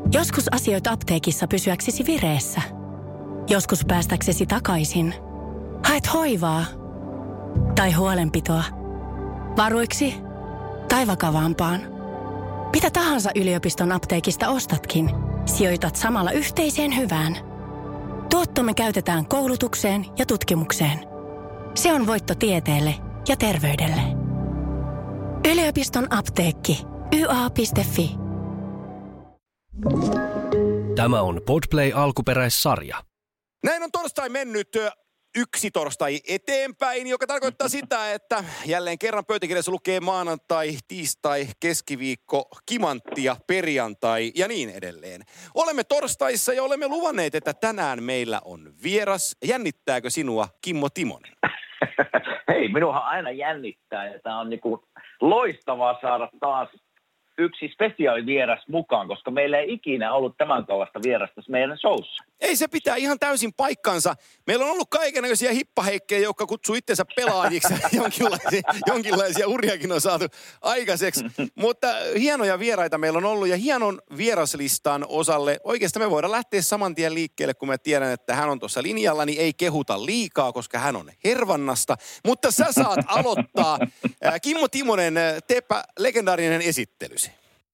Joskus asioit apteekissa pysyäksesi vireessä. Joskus päästäksesi takaisin. Haet hoivaa tai huolenpitoa. Varuiksi tai vakavampaan. Mitä tahansa yliopiston apteekista ostatkin, sijoitat samalla yhteiseen hyvään. Tuottomme käytetään koulutukseen ja tutkimukseen. Se on voitto tieteelle ja terveydelle. Yliopiston apteekki. YA.fi. Tämä on Podplay alkuperäissarja. Näin on torstai mennyt yksi torstai eteenpäin, joka tarkoittaa sitä, että jälleen kerran pöytäkirjassa lukee maanantai, tiistai, keskiviikko, kimantti ja perjantai ja niin edelleen. Olemme torstaissa ja olemme luvanneet, että tänään meillä on vieras. Jännittääkö sinua Kimmo Timonen? Hei, minuahan aina jännittää ja tämä on niinku loistavaa saada taas yksi spesiaalivieras mukaan, koska meillä ei ikinä ollut tämän kaltaista vierasta meidän showssa. Ei, se pitää ihan täysin paikkansa. Meillä on ollut kaikennäköisiä hippaheikkejä, jotka kutsuu itsensä pelaajiksi. jonkinlaisia uriakin on saatu aikaiseksi. Mutta hienoja vieraita meillä on ollut ja hienon vieraslistan osalle. Oikeastaan me voidaan lähteä saman tien liikkeelle, kun mä tiedän, että hän on tuossa linjalla, niin ei kehuta liikaa, koska hän on Hervannasta. Mutta sä saat aloittaa. Kimmo Timonen, teepä legendaarinen esittelysi.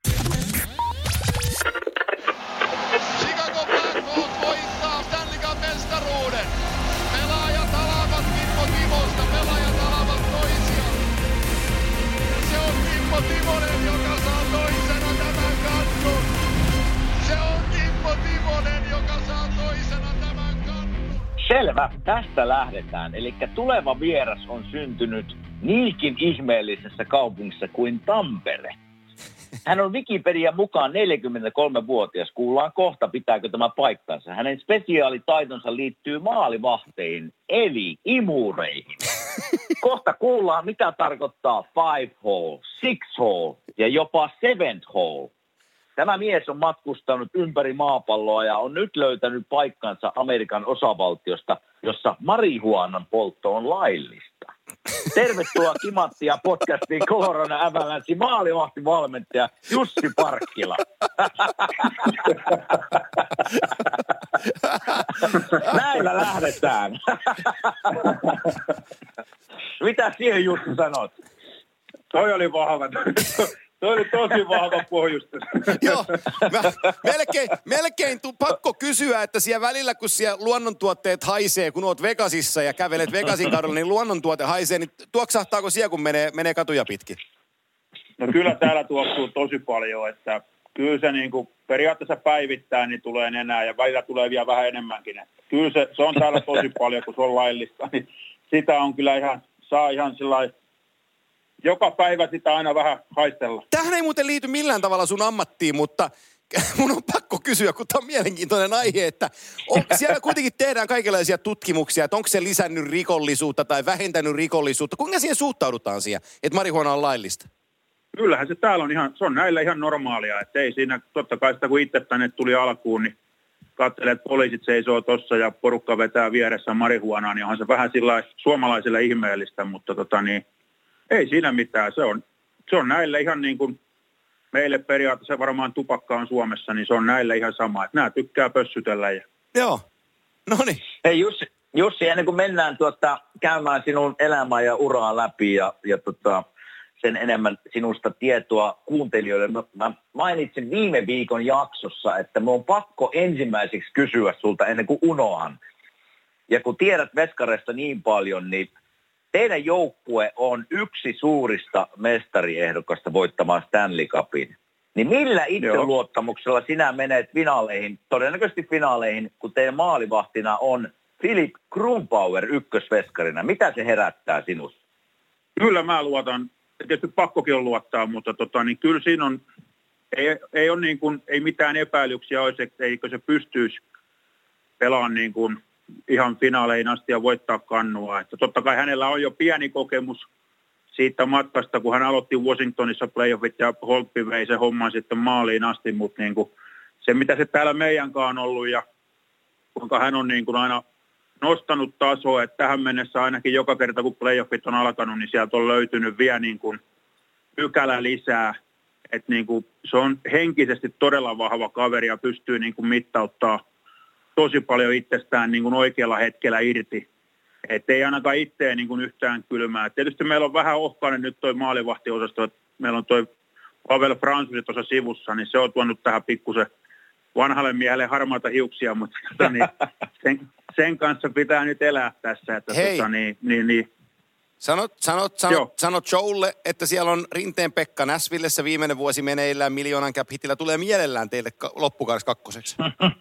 Timonen, joka saa toisena tämän kannun. Se on Kimmo Timonen, joka saa toisena tämän kannun. Selvä, tästä lähdetään. Eli tuleva vieras on syntynyt niinkin ihmeellisessä kaupungissa kuin Tampere. Hän on Wikipedian mukaan 43-vuotias. Kuullaan kohta, pitääkö tämä paikkansa. Hänen spesiaalitaitonsa liittyy maalivahteihin, eli imureihin. Kohta kuullaan, mitä tarkoittaa 5 hole, 6 hole ja jopa 7 hole. Tämä mies on matkustanut ympäri maapalloa ja on nyt löytänyt paikkansa Amerikan osavaltiosta, jossa marihuanan poltto on laillista. Tervetuloa Kimanttia podcastiin Colorado Avalanche maalivahtivalmentaja Jussi Parkkila. Näillä lähdetään. Mitä siihen Jussi sanot? Toi oli vahva. Toi oli tosi vahva pohjustus. Joo, melkein pakko kysyä, että siellä välillä, kun siellä luonnontuotteet haisee, kun oot Vegasissa ja kävelet Vegasin kadulla, niin luonnontuote haisee, niin tuoksahtaako siellä, kun menee katuja pitkin? No kyllä täällä tuoksuu tosi paljon, että kyllä se niin kuin periaatteessa päivittäin niin tulee enää ja välillä tulee vielä vähän enemmänkin. Kyllä se on täällä tosi paljon, kun se on laillista, niin sitä on kyllä saa ihan sellainen. Joka päivä sitä aina vähän haistella. Tähän ei muuten liity millään tavalla sun ammattiin, mutta mun on pakko kysyä, kun tämä on mielenkiintoinen aihe, että siellä kuitenkin tehdään kaikenlaisia tutkimuksia, että onko se lisännyt rikollisuutta tai vähentänyt rikollisuutta. Kuinka siihen suhtaudutaan siihen, että marihuana on laillista? Kyllähän se täällä on se on näillä ihan normaalia, että ei siinä, totta kai sitä kun itse tänne tuli alkuun, niin katselee, että poliisit seisoo tuossa ja porukka vetää vieressä marihuanaa, niin onhan se vähän sillä suomalaisille ihmeellistä, mutta ei siinä mitään. Se on näille ihan niin kuin meille periaatteessa varmaan tupakka on Suomessa, niin se on näille ihan sama. Että nämä tykkää pössytellä. Joo. No niin. Hei Jussi, ennen kuin mennään käymään sinun elämää ja uraa läpi ja sen enemmän sinusta tietoa kuuntelijoille. Mä mainitsin viime viikon jaksossa, että mun on pakko ensimmäiseksi kysyä sulta ennen kuin unohan. Ja kun tiedät veskareista niin paljon, niin teidän joukkue on yksi suurista mestariehdokasta voittamaan Stanley Cupin. Niin millä itseluottamuksella sinä menet finaaleihin, todennäköisesti finaaleihin, kun teidän maalivahtina on Philip Grunbauer ykkösveskarina? Mitä se herättää sinussa? Kyllä mä luotan. Tietysti pakkokin on luottaa, mutta niin kyllä siinä on, ei ole niin kuin, ei mitään epäilyksiä olisi, että eikö se pystyisi pelaamaan niin kuin ihan finaaleihin asti ja voittaa kannua. Että totta kai hänellä on jo pieni kokemus siitä matkasta, kun hän aloitti Washingtonissa playoffit ja Holtby vei se homman sitten maaliin asti, mutta niin kuin se mitä se täällä meidänkaan on ollut ja kuinka hän on niin kuin aina nostanut tasoa, että tähän mennessä ainakin joka kerta kun playoffit on alkanut, niin sieltä on löytynyt vielä niin kuin pykälä lisää. että niin kuin, se on henkisesti todella vahva kaveri ja pystyy niin kuin mittauttaa tosi paljon itsestään niin kuin oikealla hetkellä irti. Että ei ainakaan itseä niin kuin yhtään kylmää. Tietysti meillä on vähän ohkainen nyt toi maalivahtiosasto, että meillä on toi Pavel Fransusi tuossa sivussa, niin se on tuonut tähän pikkusen vanhalle miehelle harmaata hiuksia, mutta sen kanssa pitää nyt elää tässä. Että hei, Sano Joelle, että siellä on Rinteen Pekka Näsvillessä viimeinen vuosi meneillään miljoonan cap-hitillä. Tulee mielellään teille loppukaudessa kakkoseksi.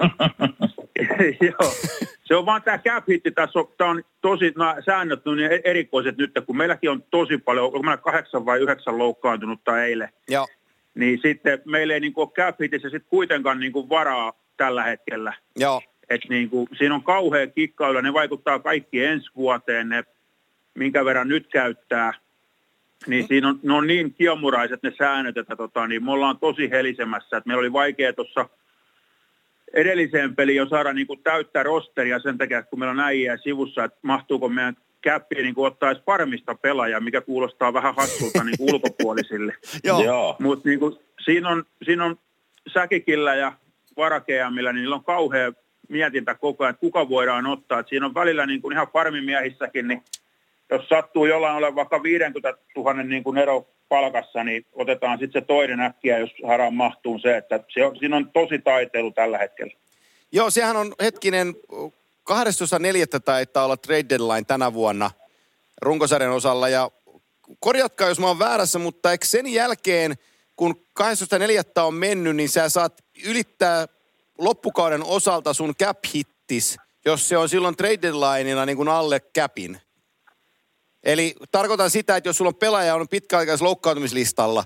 Joo, se on vaan tämä cap-hitti. Tämä on tosi, nämä säännöt on niin erikoiset nyt, kun meilläkin on tosi paljon, onko meillä 8 vai 9 loukkaantunutta eilen. Joo. Niin sitten meillä ei niin kuin cap-hitissä sitten kuitenkaan niin kuin varaa tällä hetkellä. Joo. Että niin kuin, siinä on kauhea kikkailu, ne vaikuttaa kaikki ensi vuoteen, ne minkä verran nyt käyttää. Niin siinä ne on niin kiemuraiset ne säännöt, että niin me ollaan tosi helisemässä. Että meillä oli vaikea tuossa edelliseen peliin jo saada niin kuin täyttää rosteria sen takia, että kun meillä on äijää sivussa, että mahtuuko meidän käppiin niin ottaa edes farmista pelaajaa, mikä kuulostaa vähän hassulta niin ulkopuolisille. Joo. Mutta niin siinä on Säkikillä ja Varakeamilla, niin niillä on kauhea mietintä koko ajan, että kuka voidaan ottaa. Et siinä on välillä niin kuin ihan farmimiehissäkin, niin jos sattuu jollain olevan vaikka 50 000 niin kuin ero palkassa, niin otetaan sitten se toinen äkkiä, jos haraan mahtuu se, että siinä on tosi taiteilu tällä hetkellä. Joo, sehän on 12.4. taitaa olla trade deadline tänä vuonna runkosarjan osalla, ja korjatkaa, jos mä oon väärässä, mutta eikö sen jälkeen, kun 12.4. on mennyt, niin sä saat ylittää loppukauden osalta sun cap-hittis, jos se on silloin trade deadlineilla niin kuin alle capin. Eli tarkoitan sitä, että jos sulla on pelaaja on pitkäaikaisessa loukkaantumislistalla,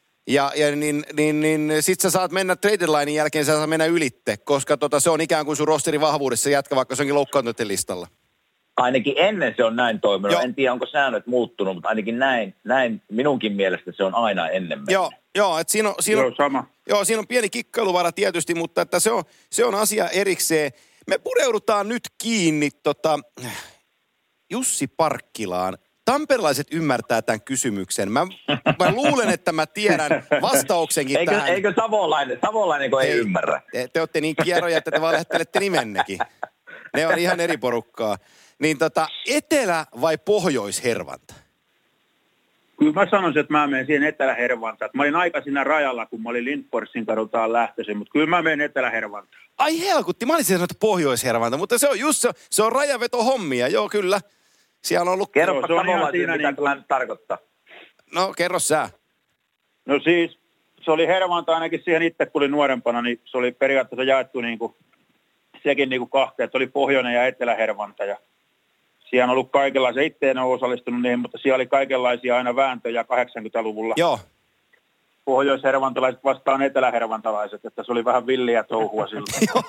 niin sit sä saat mennä trade deadlinein jälkeen, sä saat mennä ylitte, koska se on ikään kuin sun rosterin vahvuudessa jätkä, vaikka se onkin loukkaantuneiden listalla. Ainakin ennen se on näin toiminut. Joo. En tiedä, onko säännöt muuttunut, mutta ainakin näin minunkin mielestä se on aina ennen mennyt. Joo, että siinä on sama. Joo, siinä on pieni kikkailuvara tietysti, mutta että se on asia erikseen. Me pureudutaan nyt kiinni Jussi Parkkilaan. Tamperelaiset ymmärtää tämän kysymyksen. Mä luulen, että mä tiedän vastauksenkin tähän. Eikö Savolainen ei ymmärrä? Te olette niin kierroja, että te vaan lähettelette nimennekin. Ne on ihan eri porukkaa. Niin Etelä- vai Pohjois-Hervanta? Kyllä mä sanoisin, että mä menen siihen Etelä-Hervantaan. Mä olin aika siinä rajalla, kun mä olin Lindforsin kadultaan lähtöisin, mutta kyllä mä menen Etelä-Hervantaan. Ai helkutti, mä olisin sanonut Pohjois-Hervanta, mutta se on just se on rajaveto-hommia, joo kyllä. Siellä on ollut... Kerropa Savolaisille, mitä tämä nyt tarkoittaa. No, kerro sä. No siis, se oli Hervanta ainakin siihen itse, kun olin nuorempana, niin se oli periaatteessa jaettu sekin kahteen, että oli Pohjoinen ja Etelä-Hervanta. Ja siellä on ollut kaikenlaisia, itse en ole osallistunut niihin, mutta siellä oli kaikenlaisia aina vääntöjä 80-luvulla. Joo. Pohjois-hervantalaiset vastaan etelä-hervantalaiset, että se oli vähän villiä touhua siltä.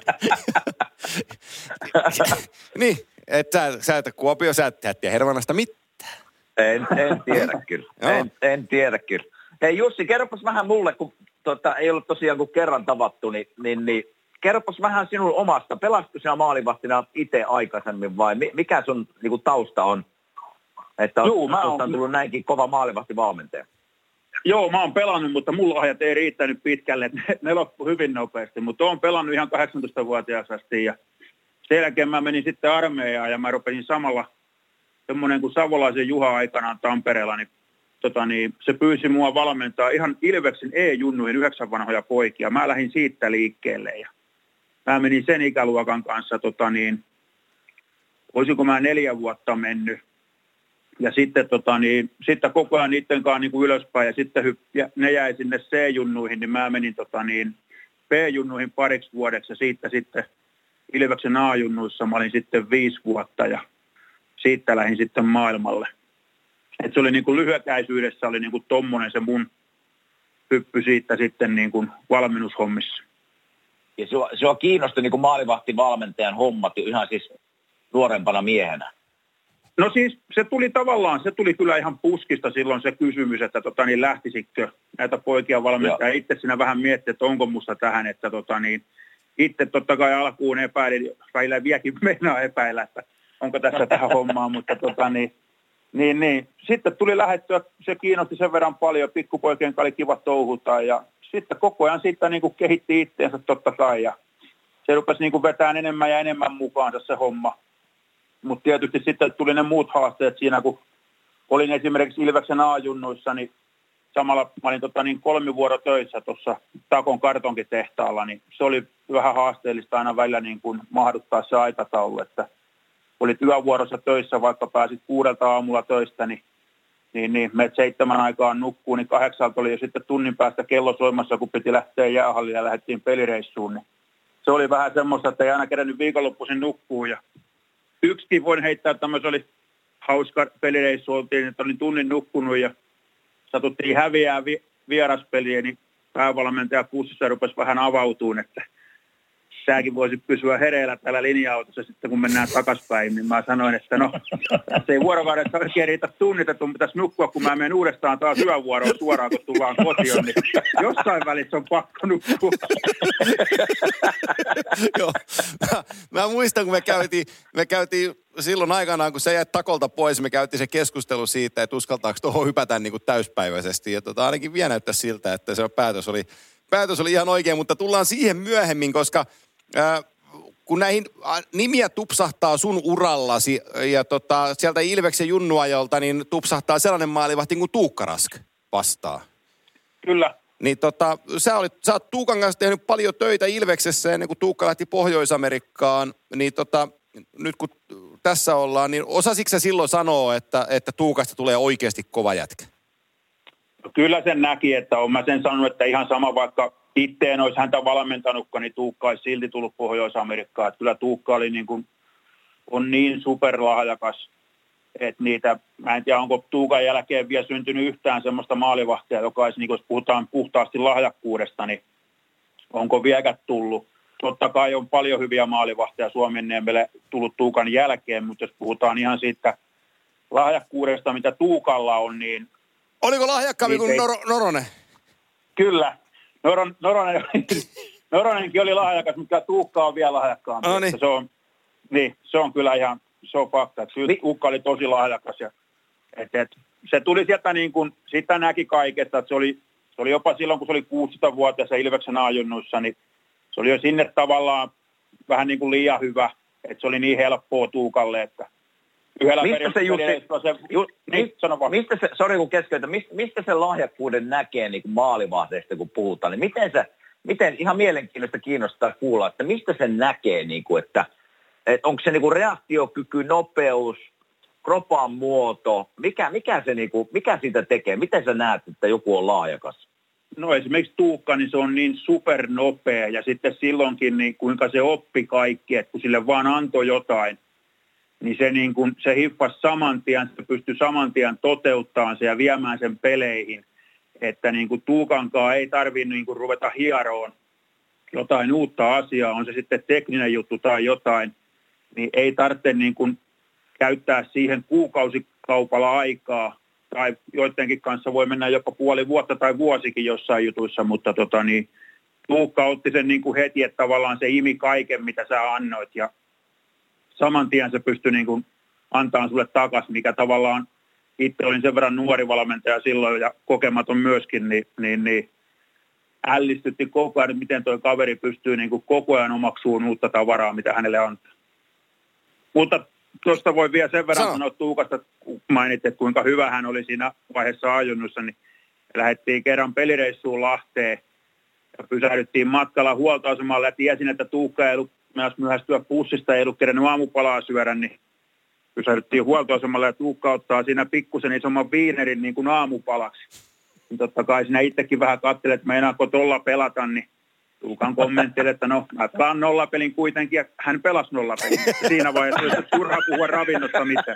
Niin, että sä et Kuopio, sä et tiedä Hervannasta mitään. En tiedä kyllä. En tiedä kyllä. Hei Jussi, kerropas vähän mulle, kun ei ollut tosiaan kuin kerran tavattu, niin kerropas vähän sinun omasta. Pelasitko sinä maalivahtina itse aikaisemmin vai mikä sun tausta on? Että on tullut näinkin kova maalivahtivalmentaja. Joo, mä oon pelannut, mutta mulla ajat ei riittänyt pitkälle. Ne loppu hyvin nopeasti, mutta oon pelannut ihan 18-vuotiaasta asti. Ja sen jälkeen mä menin sitten armeijaan ja mä rupesin samalla semmoinen kuin Savolaisen Juha aikanaan Tampereella, niin se pyysi mua valmentaa ihan Ilveksen E-junnuihin 9 vanhoja poikia. Mä lähdin siitä liikkeelle ja mä menin sen ikäluokan kanssa, olisiko mä 4 vuotta mennyt. Ja sitten, sitten koko ajan niiden kanssa niin kuin ylöspäin ja sitten ne jäi sinne C-junnuihin, niin mä menin B-junnuihin pariksi vuodeksi ja siitä sitten Ilveksen A-junnuissa mä olin sitten 5 vuotta ja siitä lähdin sitten maailmalle. Et se oli niin kuin lyhykäisyydessä oli niin kuin tommonen se mun hyppy siitä sitten niin kuin valmennushommissa. Ja se on kiinnostunut niin kuin maalivahtivalmentajan hommat ihan siis nuorempana miehenä. No siis se tuli kyllä ihan puskista silloin se kysymys, että lähtisikö näitä poikia valmentaa. Ja itse siinä vähän miettii, että onko musta tähän, että itse totta kai alkuun epäilin, vieläkin meinaa epäillä, että onko tässä tähän hommaan, mutta Niin. Sitten tuli lähettyä, se kiinnosti sen verran paljon, pikkupoikien kanssa oli kiva touhuta ja sitten koko ajan siitä niin kuin kehitti itseensä totta kai ja se rupesi niin kuin vetämään enemmän ja enemmän mukaansa se homma. Mutta tietysti sitten tuli ne muut haasteet siinä, kun olin esimerkiksi Ilveksen A-junnuissa, niin samalla mä olin 3 vuorotöissä tuossa Takon kartonkitehtaalla, niin se oli vähän haasteellista aina välillä niin kuin mahduttaa se aikataulu, että olit yövuorossa töissä, vaikka pääsit 6 aamulla töistä, niin menet 7 aikaan nukkuun, niin 8 oli jo sitten tunnin päästä kello soimassa, kun piti lähteä jäähallille ja lähdettiin pelireissuun. Niin se oli vähän semmoista, että ei aina kerännyt viikonloppuisin nukkuun. Ja yksikin voin heittää, että se oli hauska pelireissu, oltiin, että olin tunnin nukkunut ja satuttiin häviää vieraspeliä, niin päävalmentaja pussissa rupesi vähän avautumaan, että säkin voisit pysyä hereillä täällä linja-autossa sitten, kun mennään takaspäin, niin mä sanoin, että no, se ei vuorokaudessa oikein riitä tunnit, että mun pitäisi nukkua, kun mä menen uudestaan taas yövuoroon suoraan, kun tullaan kotiin, niin jossain välissä on pakko nukkua. Joo, mä muistan, kun me käytiin silloin aikanaan, kun sä jäit Takolta pois, me käytiin se keskustelu siitä, että uskaltaako tuohon hypätä niin kuin täyspäiväisesti, ja ainakin vielä näyttää siltä, että se päätös oli ihan oikein, mutta tullaan siihen myöhemmin, koska kun näihin nimiä tupsahtaa sun urallasi ja sieltä Ilveksen junnuajolta, niin tupsahtaa sellainen maalivahti kuin Tuukka Rask vastaan. Kyllä. Niin sä oot Tuukan kanssa tehnyt paljon töitä Ilveksessä ennen kuin Tuukka lähti Pohjois-Amerikkaan, niin nyt kun tässä ollaan, niin osasitko sä silloin sanoa, että Tuukasta tulee oikeasti kova jätkä? Kyllä sen näki, että olen mä sen sanonut, että ihan sama vaikka itse en olisi häntä valmentanutkaan, niin Tuukka olisi silti tullut Pohjois-Amerikkaan. Että kyllä Tuukka oli on niin superlahjakas, että mä en tiedä onko Tuukan jälkeen vielä syntynyt yhtään semmoista maalivahtia, joka olisi, niin jos puhutaan puhtaasti lahjakkuudesta, niin onko vieläkään tullut. Totta kai on paljon hyviä maalivahtia Suomenniemelle tullut Tuukan jälkeen, mutta jos puhutaan ihan siitä lahjakkuudesta, mitä Tuukalla on, niin oliko lahjakkaampi kuin Noronen? Kyllä. Noronenkin oli lahjakas, mutta Tuukka on vielä lahjakkaampi. No niin. Se on kyllä ihan, se on fakta. Tuukka oli tosi lahjakas. Ja, se tuli sieltä niin kuin, sitä näki kaikesta, että se oli jopa silloin, kun se oli 16-vuotias Ilveksen A-junnuissa, niin se oli jo sinne tavallaan vähän niin kuin liian hyvä, että se oli niin helppoa Tuukalle, että yhdellä mistä se lahjakkuuden näkee niin kuin maalivahdeista, kun puhutaan, niin miten ihan mielenkiintoista kiinnostaa kuulla, että mistä se näkee, niin kuin, että onko se niin kuin reaktiokyky, nopeus, kropan muoto, mikä siitä tekee, miten sä näet, että joku on lahjakas? No esimerkiksi Tuukka, niin se on niin supernopea ja sitten silloinkin niin kuinka se oppi kaikki, että kun sille vaan antoi jotain, niin se hiffasi saman tien, se pystyi saman tien toteuttamaan sen ja viemään sen peleihin, että niin kuin Tuukankaan ei tarvitse niin kuin ruveta hieroon jotain uutta asiaa, on se sitten tekninen juttu tai jotain, niin ei tarvitse niin kuin käyttää siihen kuukausikaupalla aikaa, tai joidenkin kanssa voi mennä jopa puoli vuotta tai vuosikin jossain jutuissa, mutta Tuukka otti sen niin kuin heti, että tavallaan se imi kaiken, mitä sä annoit, ja saman tien se pystyi niin kuin antamaan sulle takaisin, mikä tavallaan itse olin sen verran nuori valmentaja silloin ja kokematon myöskin, niin ällistytti koko ajan, miten tuo kaveri pystyy niin kuin koko ajan omaksuun uutta tavaraa, mitä hänelle antaa. Mutta tuosta voi vielä sen verran sanoa Tuukasta, kun mainitsit, että kuinka hyvä hän oli siinä vaiheessa ajunnussa, niin lähdettiin kerran pelireissuun Lahteen ja pysähdyttiin matkalla huoltoasemalle ja tiesin, että Tuukka ei ollut myöhästyä pussista, ei ollut kerennyt aamupalaa syödä, niin pysähdyttiin huoltoasemalle ja Tuukka ottaa siinä pikkusen isomman viinerin niin kuin aamupalaksi. Niin totta kai siinä itsekin vähän katselee, että meinaako tuolla pelata, niin Tuukan kommentti, että no, mä pelaan nollapelin kuitenkin, ja hän pelasi nollapelin. Siinä vaiheessa olisi turha puhua ravinnosta mitään.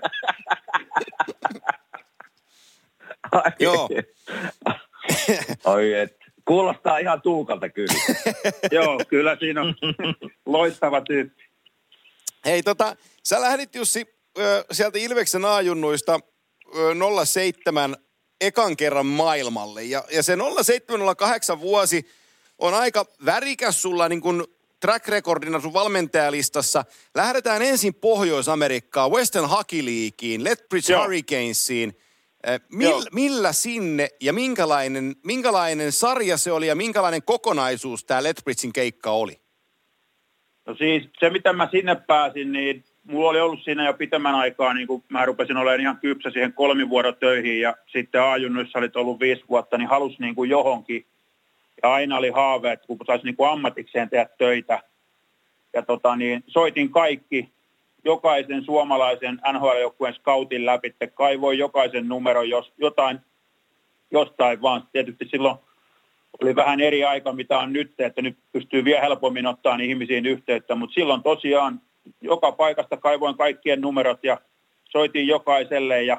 Joo. Oi, kuulostaa ihan Tuukalta kyllä. Joo, kyllä siinä on loistava tyyppi. Hei, sä lähdit Jussi sieltä Ilveksen A-junnuista 07 ekan kerran maailmalle. Ja se 07-08 vuosi on aika värikäs sulla niin kuin track recordina sun valmentajalistassa. Lähdetään ensin Pohjois-Amerikkaan, Western Hockey Leagueen, Lethbridge Hurricanesiin. Millä sinne ja minkälainen sarja se oli ja minkälainen kokonaisuus tämä Lethbridgein keikka oli? No siis se, mitä mä sinne pääsin, niin mulla oli ollut siinä jo pitemmän aikaa, niin kun mä rupesin olemaan ihan kypsä siihen 3 vuoden töihin ja sitten A-junnuissa olit ollut 5 vuotta, niin halusi niin kuin johonkin. Ja aina oli haave, että kun saisi niin kuin ammatikseen tehdä töitä. Ja soitin kaikki, jokaisen suomalaisen NHL-joukkueen scoutin läpi, että kaivoin jokaisen numeron, jos jostain vaan. Tietysti silloin oli vähän eri aika, mitä on nyt, että nyt pystyy vielä helpommin ottaa ihmisiin yhteyttä, mutta silloin tosiaan joka paikasta kaivoin kaikkien numerot ja soitin jokaiselle ja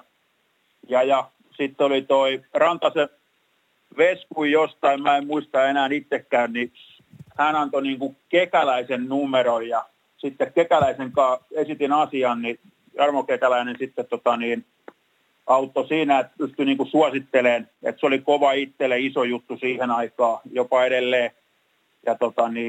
sitten oli toi Rantasen Vesku jostain, mä en muista enää itsekään, niin hän antoi niinku Kekäläisen numeron ja sitten Kekäläisen kanssa esitin asian, niin Jarmo Kekäläinen sitten auttoi siinä, että pystyi niinku suosittelemaan, että se oli kova itselle iso juttu siihen aikaan, jopa edelleen. Ja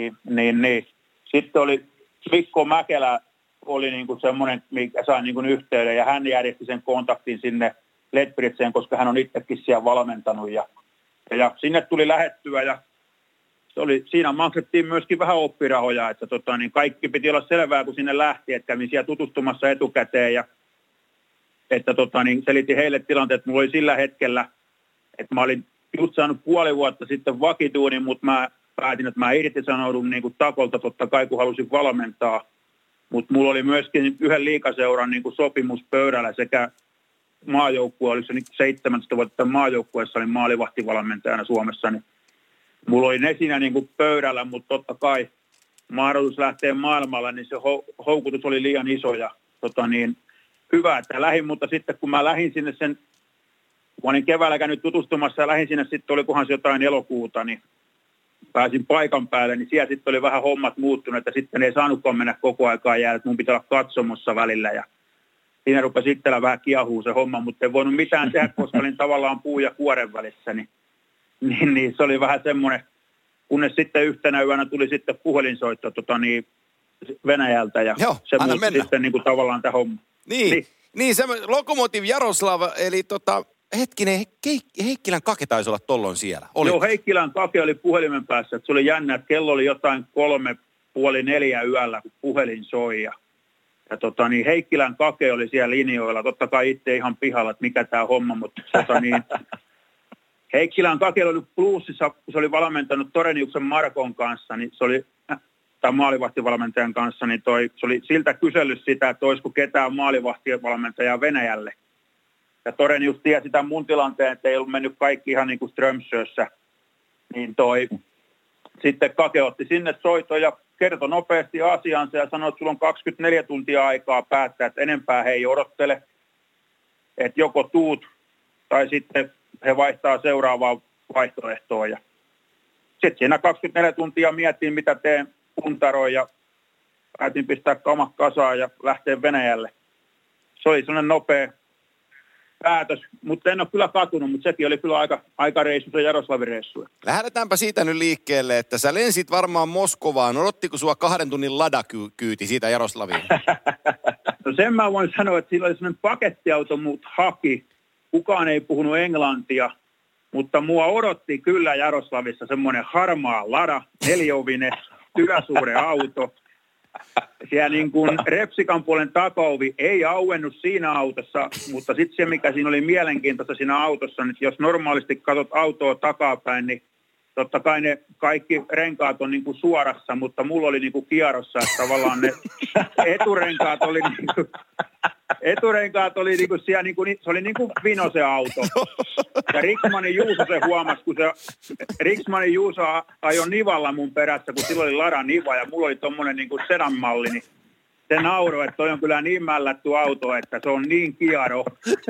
sitten oli Mikko Mäkelä oli niinku semmoinen, mikä sai niinku yhteyden ja hän järjesti sen kontaktin sinne Lethbridgeen, koska hän on itsekin siellä valmentanut ja sinne tuli lähettyä ja siinä maksettiin myöskin vähän oppirahoja, että kaikki piti olla selvää, kun sinne lähti, että kävin siellä tutustumassa etukäteen ja että selitin heille tilanteet, että mulla oli sillä hetkellä, että mä olin just saanut 5 vuotta sitten vakituunin, mutta mä päätin, että mä irtisanoudun niin kuin Takolta totta kai, kun halusin valmentaa, mutta mulla oli myöskin yhden liigaseuran niin kuin sopimus pöydällä sekä maajoukkue, oli se 17 vuotta maajoukkueessa, olin maalivahtivalmentajana Suomessa, niin mulla oli ne siinä niin kuin pöydällä, mutta totta kai mahdollisuus lähteä maailmalle, niin se houkutus oli liian iso ja hyvä, että lähdin, mutta sitten kun mä lähdin sinne kun olin keväällä käynyt tutustumassa ja lähdin sinne sitten, olikohan se jotain elokuuta, niin pääsin paikan päälle, niin siellä sitten oli vähän hommat muuttunut, että sitten ei saanutkaan mennä koko aikaa jäädä, että mun pitää olla katsomossa välillä ja siinä rupesi itsellä vähän kiehuu se homma, mutta en voinut mitään tehdä, koska olin tavallaan puu ja kuoren välissä, niin se oli vähän semmoinen, kunnes sitten yhtenä yönä tuli sitten puhelinsoitto Venäjältä ja se muutti sitten niin kuin tavallaan tämä homma. Niin se Lokomotiv Jaroslav, eli hetkinen, Heikkilän Kake taisi olla tollon siellä. Joo, Heikkilän Kake oli puhelimen päässä, että se oli jännä, että kello oli jotain 3:30 yöllä, kun puhelin soi ja Heikkilän Kake oli siellä linjoilla, totta kai itse ihan pihalla, että mikä tämä homma, mutta Heikkilän Kake oli Bluesissa, kun se oli valmentanut Toreniuksen Markon kanssa, niin se oli, tai maalivahtivalmentajan kanssa, niin se oli siltä kysellyt sitä, että olisiko ketään maalivahtivalmentajaa Venäjälle. Ja Torenius tiesi tämän mun tilanteen, että ei ollut mennyt kaikki ihan niin kuin Strömsössä. Niin sitten Kake otti sinne soiton ja kertoi nopeasti asiansa ja sanoi, että sulla on 24 tuntia aikaa päättää, että enempää he ei odottele. Että joko tuut tai sitten he vaihtaa seuraavaa vaihtoehtoa. Ja sitten siinä 24 tuntia mietin, mitä teen, puntaroin ja päätin pistää kamat kasaan ja lähteä Venäjälle. Se oli sellainen nopea päätös, mutta en ole kyllä katunut, mutta sekin oli kyllä aika reissu, se Jaroslavin reissu. Lähdetäänpä siitä nyt liikkeelle, että sä lensit varmaan Moskovaan. Odottiko sua 2 tunnin ladakyyti siitä Jaroslaviin? No sen mä voin sanoa, että sillä oli sellainen pakettiauto, mut haki. Kukaan ei puhunut englantia, mutta mua odotti kyllä Jaroslavissa semmoinen harmaa lada, 4-ovinen, työsuhde auto. Siellä niin kuin Repsikan puolen takaovi ei auennut siinä autossa, mutta sitten se, mikä siinä oli mielenkiintoista siinä autossa, niin jos normaalisti katsot autoa takapäin, niin totta kai ne kaikki renkaat on niin kuin suorassa, mutta mulla oli niin kuin kierrossa, että tavallaan ne eturenkaat oli niin kuin siellä, niin kuin, se oli niin kuin vino se auto. Ja Riksmanin Juuso se huomasi, kun Riksmanin Juuso ajoi nivalla mun perässä, kun sillä oli Lara niva ja mulla oli tommonen niin kuin sedanmalli, niin se nauroi, että toi on kyllä niin mällätty auto, että se on niin kiaro.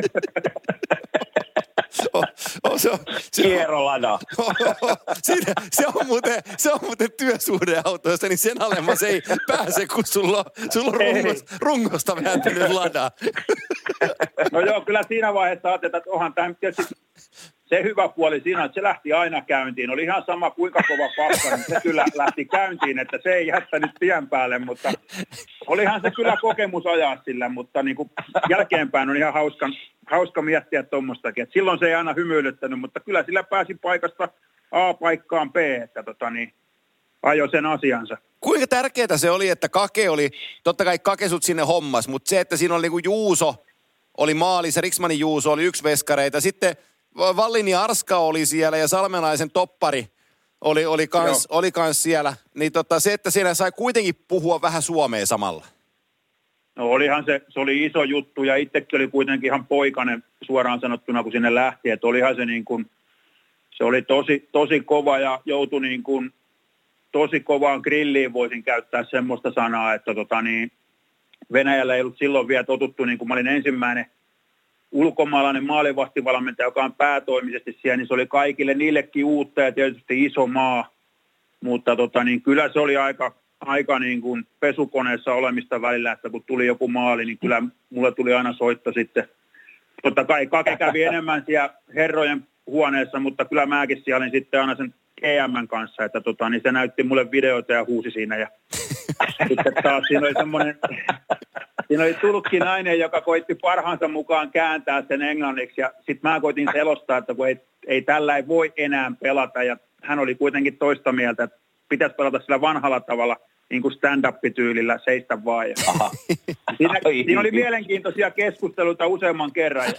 Kierolada. Se on muuten työsuhdeautoista, niin sen alemmas ei pääse, kun sulla on rungosta vääntynyt lada. No joo, kyllä siinä vaiheessa ajatellaan, että onhan tämä tietysti se hyvä puoli siinä, että se lähti aina käyntiin. Oli ihan sama kuinka kova pakka, niin se kyllä lähti käyntiin, että se ei jättänyt tien päälle, mutta olihan se kyllä kokemus ajaa sillä, mutta niin kuin jälkeenpäin on ihan hauska miettiä tuommoistakin. Että silloin se ei aina hymyilyttänyt, mutta kyllä sillä pääsi paikasta A paikkaan B, että ajoi sen asiansa. Kuinka tärkeää se oli, että Kake oli, totta kai Kake sut sinne hommas, mutta se, että siinä oli niinku Juuso, oli maalissa, Riksmanin Juuso oli yksi veskareita, sitten Vallin ja Arska oli siellä ja Salmelaisen toppari oli kans siellä, niin se, että siinä sai kuitenkin puhua vähän suomea samalla. No olihan se oli iso juttu ja itsekin oli kuitenkin ihan poikainen suoraan sanottuna, kun sinne lähti, että olihan se niin kuin, se oli tosi kova ja joutui niin kuin tosi kovaan grilliin, voisin käyttää semmoista sanaa, että Venäjällä ei ollut silloin vielä totuttu, niin kuin mä olin ensimmäinen ulkomaalainen maalivahtivalmentaja, joka on päätoimisesti siellä, niin se oli kaikille niillekin uutta ja tietysti iso maa, mutta kyllä se oli aika niin kuin pesukoneessa olemista välillä, että kun tuli joku maali, niin kyllä mulle tuli aina soitto sitten. Totta kai Kake kävi enemmän siellä herrojen huoneessa, mutta kyllä mäkin siellä olin sitten aina sen GM:n kanssa, että niin se näytti mulle videoita ja huusi siinä ja sitten taas siinä oli tullutkin nainen, joka koitti parhaansa mukaan kääntää sen englanniksi ja sitten mä koitin selostaa, että kun ei tällä ei voi enää pelata ja hän oli kuitenkin toista mieltä, että pitäisi pelata sillä vanhalla tavalla niin kuin stand-up-tyylillä, seistä vaan. Siinä oli mielenkiintoisia keskusteluita useamman kerran.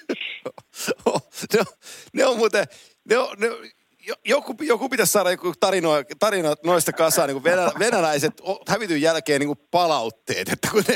Ne on muuten, joku pitäisi saada joku tarina noista kasaan, niin kuin venäläiset hävityn jälkeen niin kuin palautteet, että kun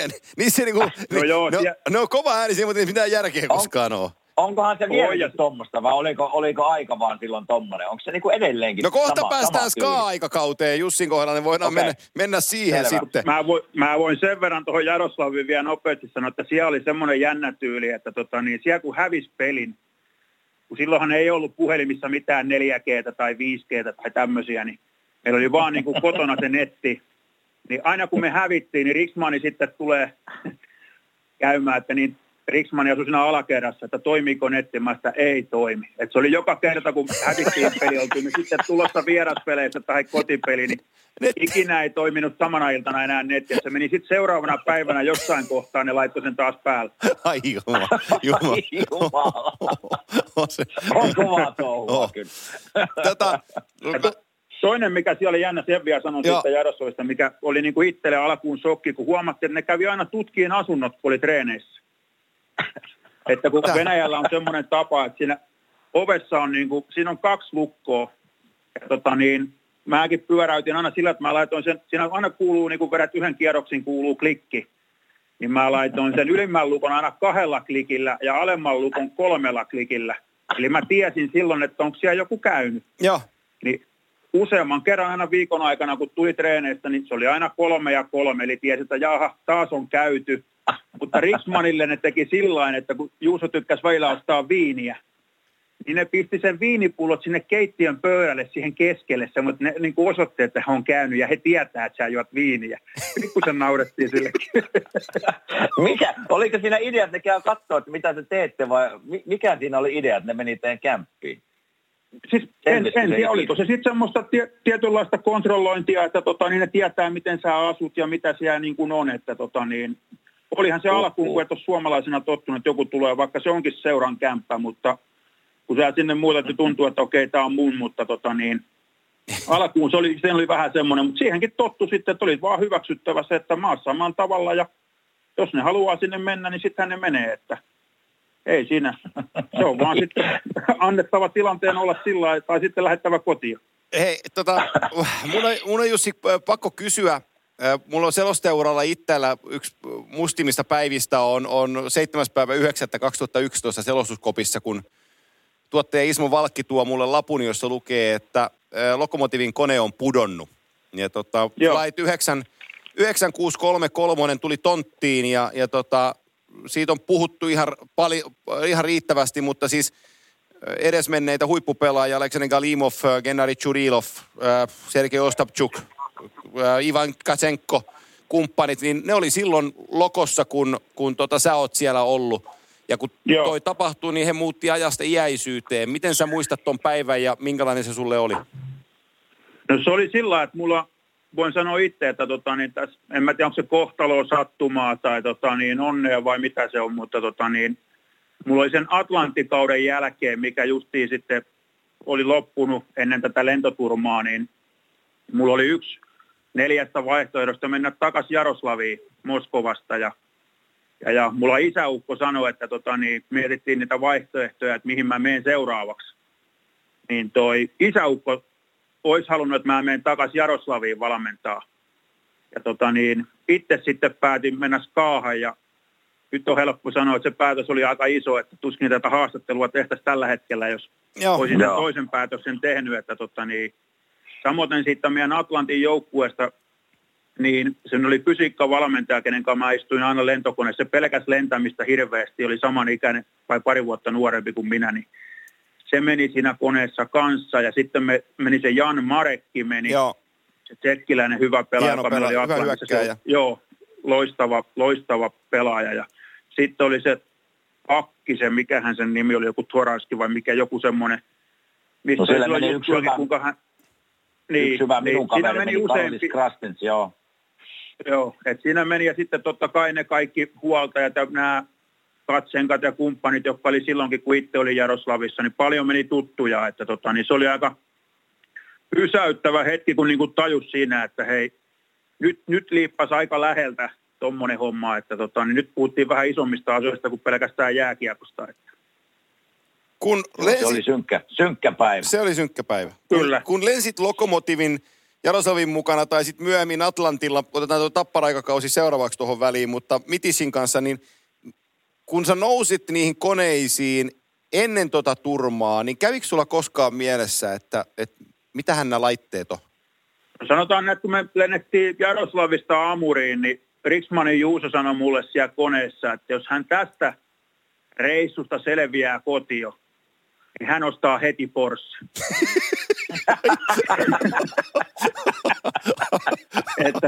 ne on kova äänisiä, mutta ei mitään järkeä koskaan ole. Onkohan se vielä tuommoista vai oliko aika vaan silloin tommoinen? Onko se niin kuin edelleenkin no kohta päästään ska-aikakauteen Jussin kohdalla, niin voidaan mennä siihen selvä. Sitten. Mä voin sen verran tuohon Jaroslavin vielä nopeasti sanoa, että siellä oli semmoinen jännä tyyli, että siellä kun hävisi pelin, kun silloinhan ei ollut puhelimissa mitään 4G:tä tai 5G:tä tai tämmöisiä, niin meillä oli vaan niin kuin kotona se netti. Niin aina kun me hävittiin, niin Riksmani sitten tulee käymään, että niin Riksmani asui siinä alakerrassa, että toimiiko netti, mä sitä ei toimi. Et se oli joka kerta, kun hävittiin peli, oltiin niin sitten tulossa vieraspeleissä tai kotipeli, niin ikinä ei toiminut samana iltana enää netti. Se meni sitten seuraavana päivänä jossain kohtaan ja laittoi sen taas päälle. Ai jumala. On kovaa touhua kyllä. Toinen, mikä siellä oli jännä, sen vielä sanon siitä Jarosovista, mikä oli niin kuin itselle alkuun shokki, kun huomattiin, että ne kävi aina tutkien asunnot, kun oli treeneissä. Että kun Venäjällä on semmoinen tapa, että siinä ovessa on niin kuin, siinä on 2 lukkoa. Ja mäkin pyöräytin aina sillä, että mä laitoin sen, siinä aina kuuluu, niin kun vedät yhden kierroksin, kuuluu klikki. Niin mä laitoin sen ylimmän lukon aina 2 klikillä ja alemman lukon 3 klikillä. Eli mä tiesin silloin, että onko siellä joku käynyt. Joo. Niin useamman kerran aina viikon aikana, kun tuli treeneistä, niin se oli aina 3 ja 3. Eli tiesi, että jaha, taas on käyty. Mutta Riksmanille ne teki sillain, että kun Juuso tykkäsi välillä ostaa viiniä, niin ne pisti sen viinipullot sinne keittiön pöydälle siihen keskelle, mutta ne niin kuin osoitti, että he on käynyt ja he tietää, että sä juot viiniä. Pikkusen naurettiin sillekin. Oliko siinä idea, että ne käy katsoa, että mitä te teette vai mikä siinä oli idea, että ne meni teidän kämppiin? Siis en tiedä, oliko se sitten semmoista tietynlaista kontrollointia, että niin ne tietää, miten sä asut ja mitä siellä niin kuin on, että olihan se alkuun, kun et ole suomalaisena tottunut, että joku tulee, vaikka se onkin seuran kämppä, mutta kun sä sinne muutat, tuntuu, että okei, tämä on mun, mutta alkuun se oli vähän semmoinen, mutta siihenkin tottu sitten, että oli vaan hyväksyttävä se, että maassa samaan tavalla ja jos ne haluaa sinne mennä, niin sittenhän ne menee, että ei siinä. Se on vaan sitten annettava tilanteen olla sillä lailla, tai sitten lähettävä kotiin. Hei, mun on Jussi pakko kysyä. Mulla on selosteuralla itsellä yksi mustimista päivistä on 7.9.2011 selostuskopissa, kun tuottaja Ismo Valkki tuo mulle lapun, jossa lukee, että Lokomotivin kone on pudonnut. Ja Flight 9633 tuli tonttiin ja siitä on puhuttu ihan riittävästi, mutta siis edesmenneitä huippupelaajia, Aleksander Galimov, Gennady Churilov, Sergei Ostapchuk, Ivan Katsenko, kumppanit, niin ne oli silloin lokossa, kun sä oot siellä ollut. Ja kun toi tapahtui, niin he muutti ajasta iäisyyteen. Miten sä muistat ton päivän ja minkälainen se sulle oli? No se oli sillä, että mulla, voin sanoa itse, että tässä, en mä tiedä, onko se kohtaloa sattumaa tai onnea vai mitä se on, mutta mulla oli sen Atlantikauden jälkeen, mikä justiin sitten oli loppunut ennen tätä lentoturmaa, niin mulla oli 1 4 vaihtoehdosta mennä takaisin Jaroslaviin Moskovasta ja mulla isäukko sanoi, että mietittiin niitä vaihtoehtoja, että mihin mä menen seuraavaksi. Niin toi isäukko olisi halunnut, että mä menen takaisin Jaroslaviin valmentaa. Ja itse sitten päätin mennä Skaahan ja nyt on helppo sanoa, että se päätös oli aika iso, että tuskin tätä haastattelua tehtäisiin tällä hetkellä, jos olisin sen toisen päätöksen tehnyt. Että samoin siitä meidän Atlantin joukkueesta, niin sen oli fysiikkavalmentaja, kenen kanssa mä istuin aina lentokoneessa. Se pelkäs lentämistä hirveästi, oli samanikäinen vai pari vuotta nuorempi kuin minä, niin se meni siinä koneessa kanssa ja sitten meni se Jan Marekki meni. Joo. Se tsekkiläinen hyvä pelaaja, joka meillä oli Atlantissa. Joo, loistava pelaaja. Ja sitten oli se Akkisen, mikähän sen nimi oli, joku Tvoranski vai mikä, joku semmoinen. No siellä meni yksi hyvä minun kaveri meni useampi. Krastens, joo. Joo, että siinä meni ja sitten totta kai ne kaikki huoltajat ja nämä Katsenkat ja kumppanit, jotka oli silloinkin, kun itse oli Jaroslavissa, niin paljon meni tuttuja, että niin se oli aika pysäyttävä hetki, kun niinku tajus siinä, että hei, nyt liippasi aika läheltä tommonen homma, että niin nyt puhuttiin vähän isommista asioista kuin pelkästään jääkiekosta. Että. Se oli synkkä päivä. Se oli synkkä päivä. Kyllä. Kun lensit Lokomotivin Jaroslavin mukana tai sitten myöhemmin Atlantilla, otetaan tuo Tappara-aikakausi seuraavaksi tuohon väliin, mutta Mitisin kanssa, niin kun sä nousit niihin koneisiin ennen tota turmaa, niin kävikö sulla koskaan mielessä, että mitähän nämä laitteet on? Sanotaan, että kun me lennettiin Jaroslavista Amuriin, niin Riksmanin Juuso sanoi mulle siellä koneessa, että jos hän tästä reissusta selviää kotio, niin hän ostaa heti Porsche. Että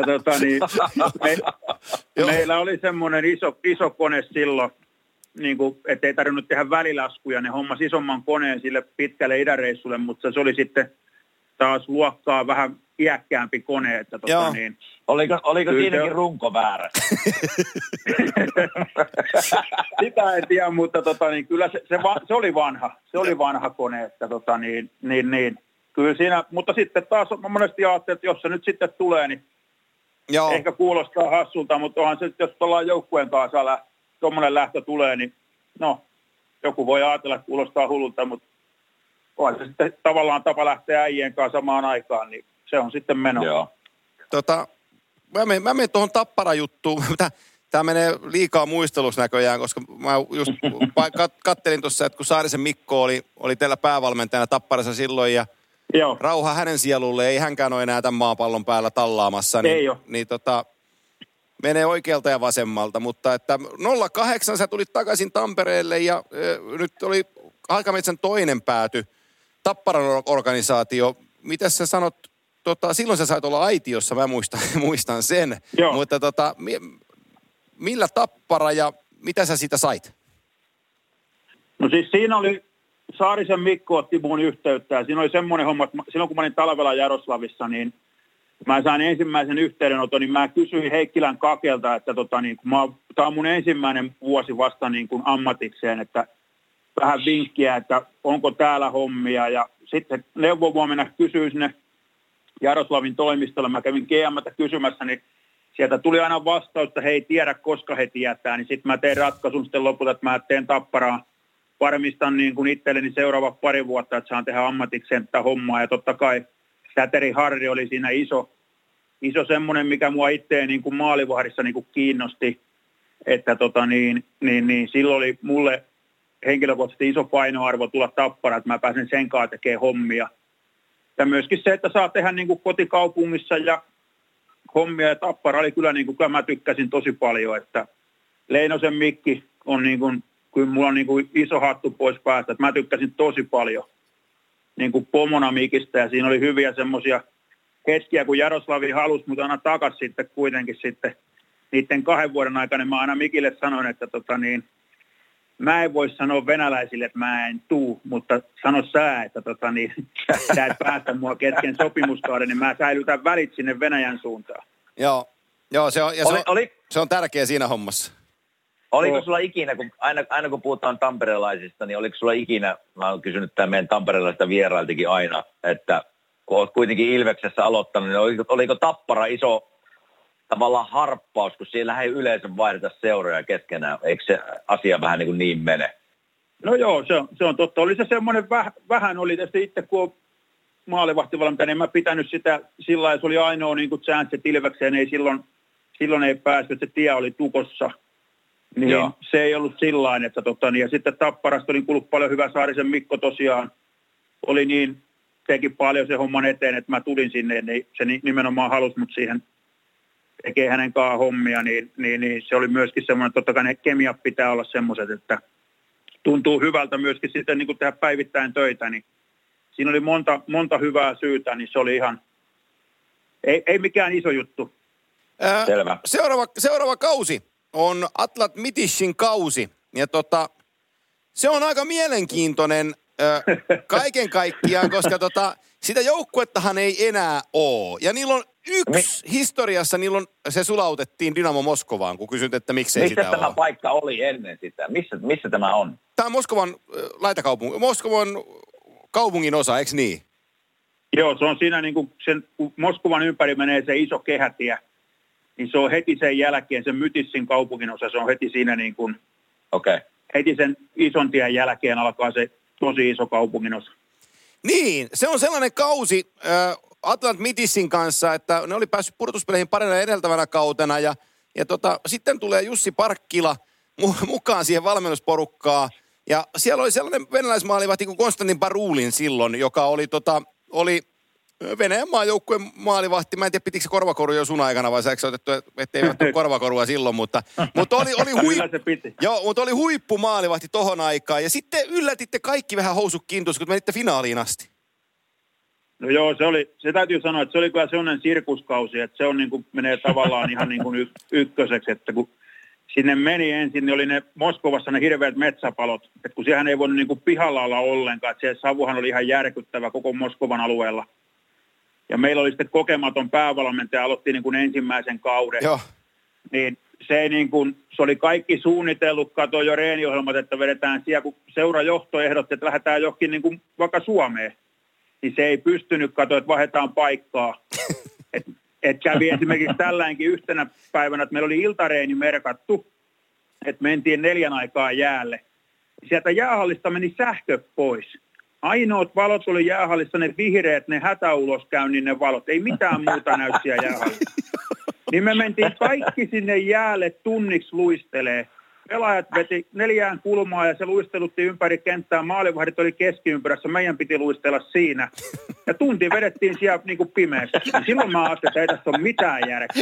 meillä oli semmoinen iso kone silloin, niin kuin, ettei tarvinnut tehdä välilaskuja. Ne hommas isomman koneen sille pitkälle idäreissulle, mutta se oli sitten taas luokkaa vähän iäkkäämpi kone. Että Oliko siinäkin runko väärä? Sitä en tiedä, mutta kyllä se oli vanha. Se oli vanha kone, että niin. Kyllä siinä, mutta sitten taas monesti ajattelin, että jos se nyt sitten tulee, niin ehkä kuulostaa hassulta, mutta onhan se, jos ollaan joukkueen kanssa tuommoinen lähtö tulee, niin joku voi ajatella, että kuulostaa hullulta, mutta onhan se sitten tavallaan tapa lähteä äijien kanssa samaan aikaan, niin se on sitten meno. Joo. Mä menen tuohon Tappara-juttuun. Tämä menee liikaa muistelussa näköjään, koska mä just kattelin tuossa, että kun Saarisen Mikko oli teillä päävalmentajana Tapparassa silloin ja joo. Rauha hänen sielulle, ei hänkään ole enää tämän maapallon päällä tallaamassa. Niin, menee oikealta ja vasemmalta, mutta että 08 sä tulit takaisin Tampereelle ja nyt oli Halkametsän toinen pääty, Tapparan organisaatio. Mitäs sä sanot, silloin sä sait olla aitiossa, mä muistan sen, joo. Mutta millä Tappara ja mitä sä siitä sait? No siis siinä oli, Saarisen Mikko otti mun yhteyttä ja siinä oli semmoinen homma, että silloin kun mä olin talvella Jaroslavissa, niin mä sain ensimmäisen yhteydenoton, niin mä kysyin Heikkilän Kakelta, että tämä on mun ensimmäinen vuosi vasta niin kuin ammatikseen, että vähän vinkkiä, että onko täällä hommia ja sitten neuvovuomena kysyin sinne Jaroslavin toimistolle, mä kävin GM:tä kysymässä, niin sieltä tuli aina vastaus, että he ei tiedä, koska he tietää, niin sitten mä tein ratkaisun sitten lopulta, että mä teen Tapparaan, varmistan niin kuin itselleni seuraavat 2 vuotta, että saan tehdä ammatikseen tätä hommaa. Ja totta kai Säteri Harri oli siinä iso semmoinen, mikä mua itseä niin kuin maalivahdissa niin kuin kiinnosti, että silloin oli mulle henkilökohtaisesti iso painoarvo tulla Tapparaan, että mä pääsen sen kanssa tekemään hommia. Ja myöskin se, että saa tehdä niin kuin kotikaupungissa ja hommia, ja Tappara oli kyllä, niin kuin, kyllä mä tykkäsin tosi paljon, että Leinosen Mikki on niin kuin, kyllä mulla on niin kuin iso hattu pois päästä, että mä tykkäsin tosi paljon niin kuin pomona Mikistä, ja siinä oli hyviä semmoisia hetkiä, kun Jaroslavi halusi mut aina takaisin sitten kuitenkin sitten niiden 2 vuoden aikana, niin mä aina Mikille sanoin, että mä en voi sanoa venäläisille, että mä en tuu, mutta sano sä, että sä et päästä mua kesken sopimuskauden, niin mä säilytän välit sinne Venäjän suuntaan. Joo se on tärkeä siinä hommassa. Oliko sulla ikinä, kun aina kun puhutaan tamperelaisista, niin oliko sulla ikinä, mä oon kysynyt tämän meidän tamperelaisista vierailtakin aina, että kun olet kuitenkin Ilveksessä aloittanut, niin oliko Tappara iso tavallaan harppaus, kun siellä ei yleensä vaihdeta seuroja keskenään? Eikö se asia vähän niin mene? No joo, se on totta. Oli se semmoinen, vähän oli tästä itse, kun on maalivahtivalmentaja, niin en mä pitänyt sitä sillä lailla, se oli ainoa niin kuin chance Ilvekseen, ei silloin ei päästy, että se tie oli tukossa. Niin joo. Se ei ollut sillain, että ja sitten Tapparasta oli kuullut paljon hyvä. Saarisen Mikko tosiaan oli niin, teki paljon se homman eteen, että mä tulin sinne, niin se nimenomaan halusi mut siihen tekee hänen kanssaan hommia, niin se oli myöskin semmoinen, että totta kai ne kemiat pitää olla semmoiset, että tuntuu hyvältä myöskin sitten niin kuin tehdä päivittäin töitä, niin siinä oli monta hyvää syytä, niin se oli ihan, ei mikään iso juttu. Selvä. Seuraava kausi on Atlat Mitishin kausi, ja se on aika mielenkiintoinen kaiken kaikkiaan, koska sitä joukkuettahan ei enää ole. Ja niillä on historiassa se sulautettiin Dynamo Moskovaan, kun kysyt, että miksei sitä ole. Missä tämä paikka oli ennen sitä? Missä tämä on? Tämä on Moskovan Moskovan kaupungin osa, eikö niin? Joo, se on siinä niin kuin kun Moskovan ympäri menee se iso kehätie, niin se on heti sen jälkeen, se Mytissin kaupungin osa, se on heti siinä niin kuin, heti sen ison tien jälkeen alkaa se tosi iso kaupungin osa. Niin, se on sellainen kausi Atlant Mitissin kanssa, että ne oli päässyt pudotuspeleihin parina edeltävänä kautena ja sitten tulee Jussi Parkkila mukaan siihen valmennusporukkaan ja siellä oli sellainen venäläismaalivahti kuin Konstantin Barulin silloin, joka oli Venäjän maajoukkueen maalivahti. Mä en tiedä, pitikö se korvakoru jo sun aikana vai sääkö otettu, ettei ottanut korvakorua silloin, mutta oli huippumaalivahti tohon aikaan. Ja sitten yllätitte kaikki vähän housut kintuissa, kun menitte finaaliin asti. No joo, se täytyy sanoa, että se oli kyllä sellainen sirkuskausi, että se on niin kuin, menee tavallaan ihan niin kuin ykköseksi, että kun sinne meni ensin, niin oli ne Moskovassa ne hirveät metsäpalot, että kun siihen ei voinut niin kuin pihalla olla ollenkaan, että se savuhan oli ihan järkyttävä koko Moskovan alueella. Ja meillä oli sitten kokematon päävalmentaja, aloitti niin kuin ensimmäisen kauden. Joo. Niin se oli kaikki suunnitellut, katsoi jo reeniohjelmat, että vedetään siellä, kun seurajohto ehdotti, että lähdetään johonkin niin kuin vaikka Suomeen. Niin se ei pystynyt katsoa, että vaihdetaan paikkaa. Et kävi esimerkiksi tällainenkin yhtenä päivänä, että meillä oli iltareeni merkattu, että mentiin 4 aikaan jäälle. Sieltä jäähallista meni sähkö pois. Ainoat valot oli jäähallissa, ne vihreät, ne hätäuloskäynnin ne valot. Ei mitään muuta näy siellä jäähallissa. Niin me mentiin kaikki sinne jäälle tunniksi luistelee. Pelaajat veti 4 kulmaa ja se luistelutti ympäri kenttää. Maalivahdit oli keskiympyrässä, meidän piti luistella siinä. Ja tunti vedettiin siellä niin kuin pimeässä. Ja silloin mä ajattelin, että ei tässä ole mitään järkeä.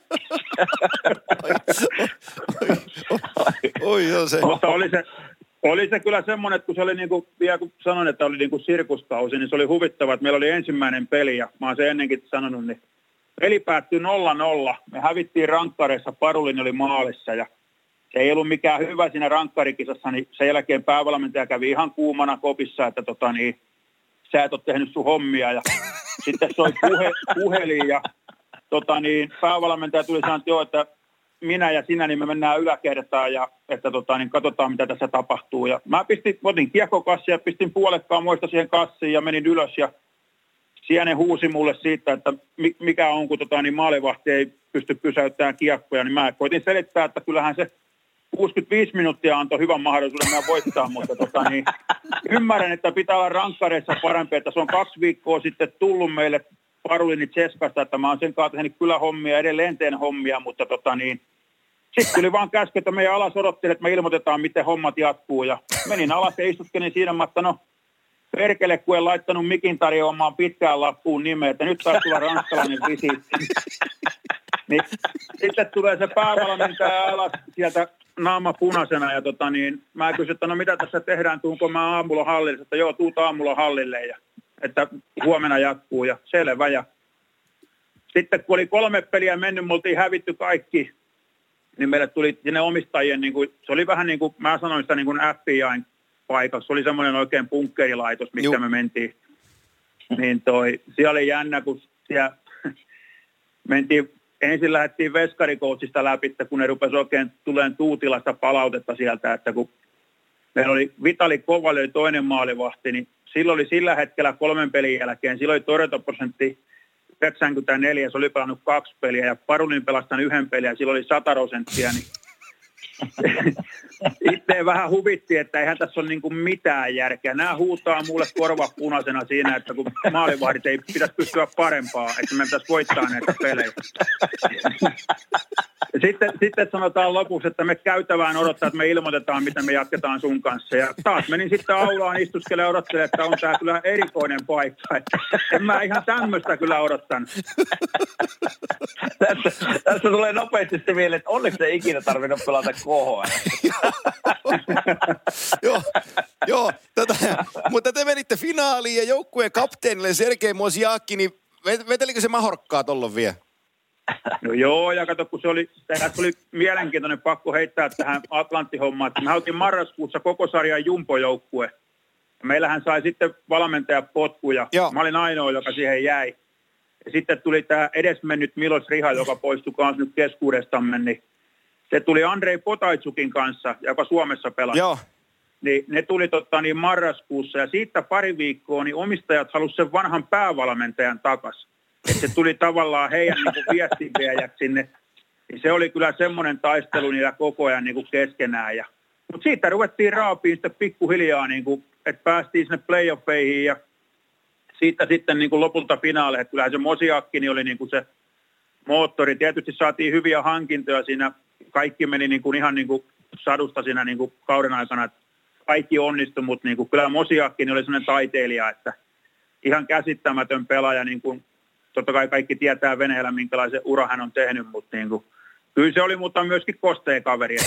Mutta oli se kyllä semmoinen, että kun se oli niin kuin, vielä kun sanoin, että oli niin kuin sirkuskausi, niin se oli huvittava, että meillä oli ensimmäinen peli ja mä oon sen ennenkin sanonut, niin peli päättyi 0-0. Me hävittiin rankkareissa, Parulin oli maalissa ja se ei ollut mikään hyvä siinä rankkarikisassa, niin sen jälkeen päävalmentaja kävi ihan kuumana kopissa, että sä et ole tehnyt sun hommia ja sitten soi puhelin ja päävalmentaja tuli sanoa, että joo, että minä ja sinä, niin me mennään yläkertaan ja että katsotaan, mitä tässä tapahtuu. Ja mä otin kiekkokassia ja pistin puolekkaan muista siihen kassiin ja menin ylös ja siellä ne huusi mulle siitä, että mikä on, kun maalivahti ei pysty pysäyttämään kiekkoja, niin mä koitin selittää, että kyllähän se 65 minuuttia antoi hyvän mahdollisuuden meidän voittaa, mutta ymmärrän, että pitää olla rankkareissa parempi, että se on 2 viikkoa sitten tullut meille Parulini Cheskasta, että mä oon sen kanssa tehnyt kyllä hommia, edelleen teen hommia, mutta sitten tuli vaan käsky, että meidän alas odotteli, että me ilmoitetaan, miten hommat jatkuu. Ja menin alas ja istuttelin siinä, että perkele, kun en laittanut mikin tarjoamaan pitkään lappuun nimeä, että nyt taas tulla ranskalainen visiitti. Niin, sitten tulee se päävalmentaja alas sieltä naama punaisena ja mä kysyin, että no mitä tässä tehdään, tuunko mä aamulla hallille, että joo, tuut aamulla hallille ja että huomenna jatkuu ja selvä. Ja sitten kun oli 3 peliä mennyt, me oltiin hävitty kaikki niin meille tuli sinne omistajien, niin kuin, se oli vähän niin kuin, mä sanoin sitä niin kuin FBI:n paikaksi, se oli semmoinen oikein bunkkerilaitos, missä me mentiin. Niin siellä oli jännä, kun siellä mentiin, ensin lähdettiin veskarikoutsista läpi, kun ne rupesi oikein tulemaan Tuutilasta palautetta sieltä, että kun meillä oli Vitali Kovali oli toinen maalivahti, niin silloin oli sillä hetkellä 3 pelin jälkeen, silloin oli torjuntaprosentti 94, se oli pelannut 2 peliä ja Parulin pelastanut 1 peliä, silloin oli 100%, niin itse vähän huvitti, että eihän tässä ole niin kuin mitään järkeä. Nämä huutaa mulle korva punaisena siinä, että kun maalivahdit ei pitäisi pystyä parempaa, että me pitäisi voittaa näitä pelejä. Sitten sanotaan lopuksi, että me käytävään odottaa, että me ilmoitetaan, miten me jatketaan sun kanssa. Ja taas menin sitten aulaan istuskelemaan ja odottelemaan, että on tämä kyllä erikoinen paikka. Että en mä ihan tämmöistä kyllä odottanut. Tässä tulee nopeasti mieleen, että onneksi ei ikinä tarvinnut pelata KHL. Joo, mutta te menitte finaaliin ja joukkueen kapteenille Sergei Mosiakki, niin vetelikö se mahorkkaa tollon vielä? No joo, ja kato, kun tässä oli mielenkiintoinen pakko heittää tähän Atlantti-hommaan. Me haluttiin marraskuussa koko sarjan jumpojoukkue. Meillähän sai sitten valmentajat potkuja. Joo. Mä olin ainoa, joka siihen jäi. Ja sitten tuli tämä edesmennyt Milos Riha, joka poistui kanssa nyt keskuudestamme, niin se tuli Andrei Potaitsukin kanssa, joka Suomessa pelasi. Joo. Niin ne tuli marraskuussa ja siitä pari viikkoa niin omistajat halusivat sen vanhan päävalmentajan takaisin. Että se tuli tavallaan heidän niin viestinviejäksi sinne. Niin se oli kyllä semmoinen taistelu niillä koko ajan niin keskenään. Mutta siitä ruvettiin raapiin sitten pikkuhiljaa, niin kuin, että päästiin sinne playoffeihin ja siitä sitten niin kuin lopulta finaaleihin. Että kyllähän se Mosiakki niin oli niin kuin se moottori. Tietysti saatiin hyviä hankintoja siinä. Kaikki meni niin kuin ihan niin kuin sadusta siinä niin kuin kauden aikana. Että kaikki onnistui, mutta niin kuin, kyllä Mosiakki niin oli sellainen taiteilija, että ihan käsittämätön pelaaja. Niin kuin, totta kai kaikki tietää Venäjällä, minkälaisen ura hän on tehnyt, mutta niin kuin, kyllä se oli, mutta myöskin kosteen kaveri.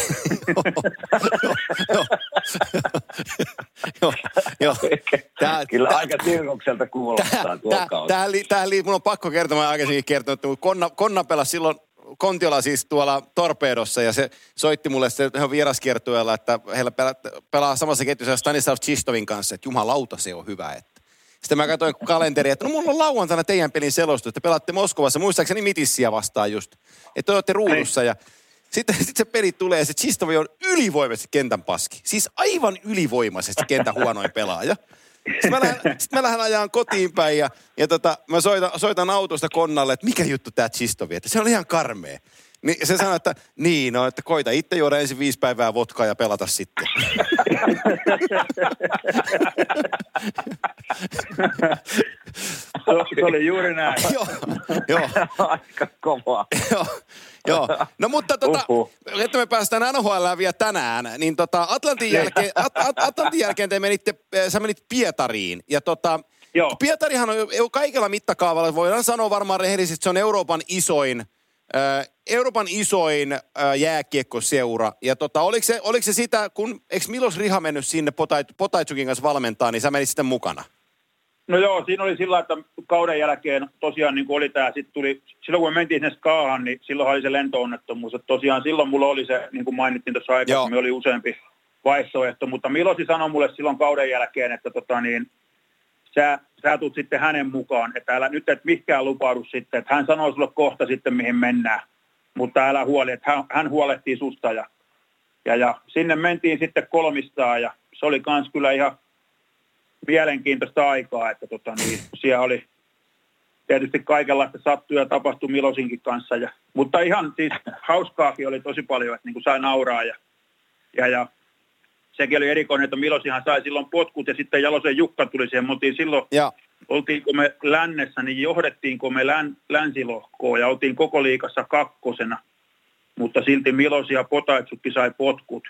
Joo. Kyllä aika tilkokselta kuulostaa tuo kautta. Mun on pakko kertoa, mä aikaisemmin kertonut, että Konna pelasi silloin Kontiola siis tuolla Torpedossa ja se soitti mulle sitten vieraskiertueella, että heillä pelaa samassa ketjussa Stanislav Čistovin kanssa, että jumalauta se on hyvä. Sitten mä katsoin kalenteria, että no mulla on lauantaina teidän pelin selostus, että pelaatte Moskovassa, muistaakseni Mitissiä vastaan just, että olette ruudussa ja sitten se peli tulee ja se Čistovi on ylivoimaisesti kentän paski. Siis aivan ylivoimaisesti kentän huonoin pelaaja. Sitten mä lähden ajaan kotiin päin ja mä soitan autosta Konnalle, että mikä juttu tää Čistovi, että se on ihan karmea. Niin se sanoi, että että koita itse juoda ensin 5 päivää vodkaa ja pelata sitten. Se oli juuri näin. Joo. Aika kovaa. Joo. No mutta että me päästään NHL:ään vielä tänään, niin Atlantin jälkeen sä menit Pietariin. Ja Pietarihan on kaikella mittakaavalla, voidaan sanoa varmaan rehellisesti, että se on Euroopan isoin jääkiekkoseura. Ja oliko se sitä, eikö Milos Riha mennyt sinne Potaitsukin kanssa valmentaa, niin sä menit sitten mukana? No joo, siinä oli sillä, että kauden jälkeen tosiaan niin kuin oli tämä, silloin kun me mentiin sinne Skaahan, niin silloin oli se lento-onnettomuus. Että tosiaan silloin mulla oli se, niin kuin mainittiin tuossa aikaisemmin, oli useampi vaihtoehto. Mutta Milosi sanoi mulle silloin kauden jälkeen, että sä tulet sitten hänen mukaan, että älä nyt et mihinkään lupaudu sitten, että hän sanoo sulle kohta sitten mihin mennään, mutta älä huoli, että hän huolehtii susta ja sinne mentiin sitten kolmistaan ja se oli kans kyllä ihan mielenkiintoista aikaa, että siellä oli tietysti kaikenlaista sattuja tapahtui Milosinkin kanssa, mutta ihan siis hauskaakin oli tosi paljon, että niin kuin sai nauraa ja sekin oli erikoinen, että Milosihan sai silloin potkut ja sitten Jalosen Jukka tuli siihen. Me oltiin silloin, oltiinko me lännessä, niin johdettiinko me länsilohkoon ja oltiin koko liigassa 2. Mutta silti Milosi ja Potaitsukki sai potkut.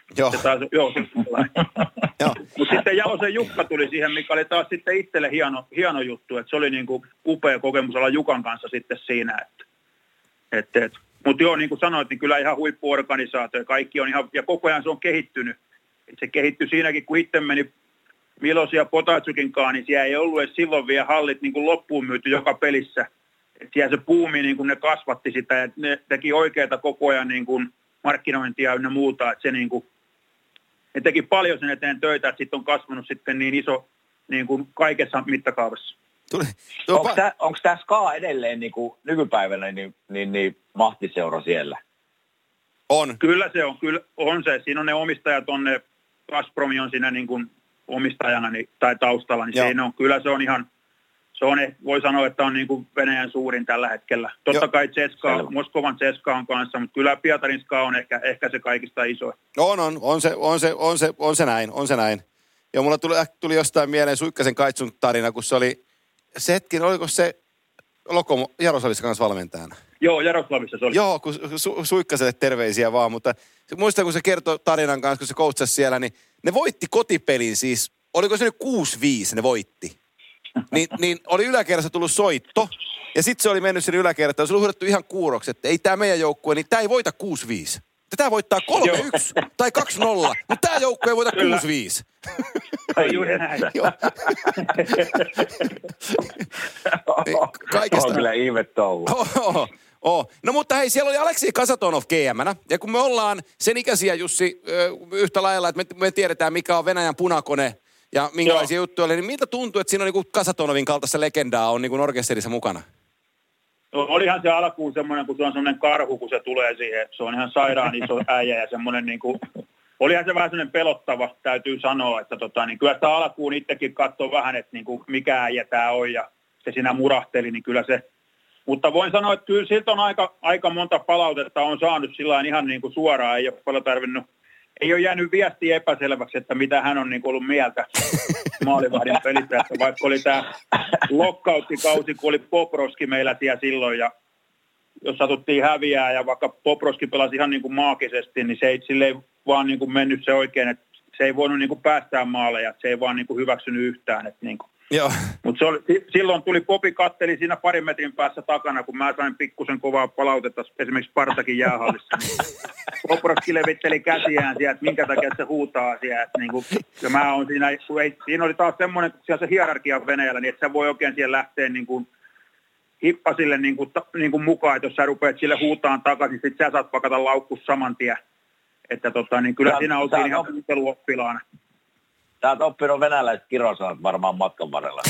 Mutta sitten Jalosen Jukka tuli siihen, mikä oli taas sitten itselle hieno juttu. Että se oli niin kuin upea kokemus olla Jukan kanssa sitten siinä. Mutta joo, niin kuin sanoit, niin kyllä ihan huippuorganisaatio. Kaikki on ihan, ja koko ajan se on kehittynyt. Se kehittyi siinäkin, kun itse meni Milosi ja Potaitsukin kanssa, niin siellä ei ollut edes silloin vielä hallit niin kuin loppuun myyty joka pelissä. Et siellä se puumi, niin kuin ne kasvatti sitä, ja ne teki oikeita koko ajan niin kuin markkinointia ynnä muuta, että se niin kuin, ne teki paljon sen eteen töitä, että sitten on kasvanut sitten niin iso niin kuin kaikessa mittakaavassa. Onko tämä SKA edelleen niin kuin nykypäivänä niin mahtiseura siellä? On. Kyllä se on, kyllä on se. Siinä on ne omistajat, Gazprom on siinä niin kuin omistajana tai taustalla, niin siinä on, kyllä se on ihan, voi sanoa, että on niin kuin Venäjän suurin tällä hetkellä. Totta kai CSKA, Moskovan CSKA on kanssa, mutta kyllä Pietarin SKA on ehkä se kaikista isoin. On se näin. Joo, mulla tuli jostain mieleen Suikkasen Kaitsun tarina, kun se oli, se hetki, oliko se Lokomo Jaroslavissa kanssa valmentajana? Joo, Jaroslavissa se oli. Joo, kun Suikkaselle terveisiä vaan, mutta muistan, kun se kertoi tarinan kanssa, kun se coachasi siellä, niin ne voitti kotipelin siis, oliko se nyt 6-5 ne voitti? Niin oli yläkerrassa tullut soitto, ja sitten se oli mennyt sinne yläkertaan, se oli huudettu ihan kuuroksi, että ei tämä meidän joukkue, niin tämä ei voita 6-5. Tämä voittaa 3-1 tai 2-0, mutta tämä joukkue ei voita 6-5. Juuri näin. Kaikesta. On kyllä ihme touhu. No mutta hei, siellä oli Aleksei Kasatonov GM-nä. Ja kun me ollaan sen ikäisiä, Jussi, yhtä lailla, että me tiedetään, mikä on Venäjän punakone ja minkälaisia juttuja oli, niin miltä tuntuu, että siinä on niin kuin Kasatonovin kaltaista legendaa on niin kuin orkesterissa mukana? No, olihan se alkuun semmoinen, kun se on semmoinen karhu, kun se tulee siihen. Se on ihan sairaan iso äijä ja semmoinen niin kuin, olihan se vähän semmoinen pelottava, täytyy sanoa, että niin kyllä sitä alkuun itsekin katsoo vähän, että niin kuin mikä äijä tämä on ja se siinä murahteli, niin kyllä se. Mutta voin sanoa, että kyllä siltä on aika monta palautetta on saanut sillain ihan niin kuin suoraan, ei ole paljon tarvinnut. Ei ole jäänyt viestiä epäselväksi, että mitä hän on niin ollut mieltä maalivahdin pelissä. Että vaikka oli tämä lockouttikausi, kun oli Bobrovski meillä siellä silloin, ja jos satuttiin häviää, ja vaikka Bobrovski pelasi ihan niin kuin maagisesti, niin sille ei vaan niin kuin mennyt se oikein, että se ei voinut niin kuin päästää maaleja, se ei vaan niin kuin hyväksynyt yhtään. Että niin kuin. Mutta silloin tuli Popi katteli siinä parin metrin päässä takana, kun mä sain pikkusen kovaa palautetta esimerkiksi Spartakin jäähallissa. Bobrovski levitteli käsiään siellä, että minkä takia se huutaa siellä. Niinku, ja mä oon siinä oli taas semmoinen, kun siellä se hierarkia on Venäjällä, niin että sä voi oikein siellä lähteä niinku hippasille niinku mukaan, että jos sä rupeat sille huutaan takaisin, sit sä saat pakata laukkus saman tien. Että niin kyllä siinä oltiin ihan kuunteluoppilaana. Sä oot oppinut venäläiset kirosanat varmaan matkan varrella.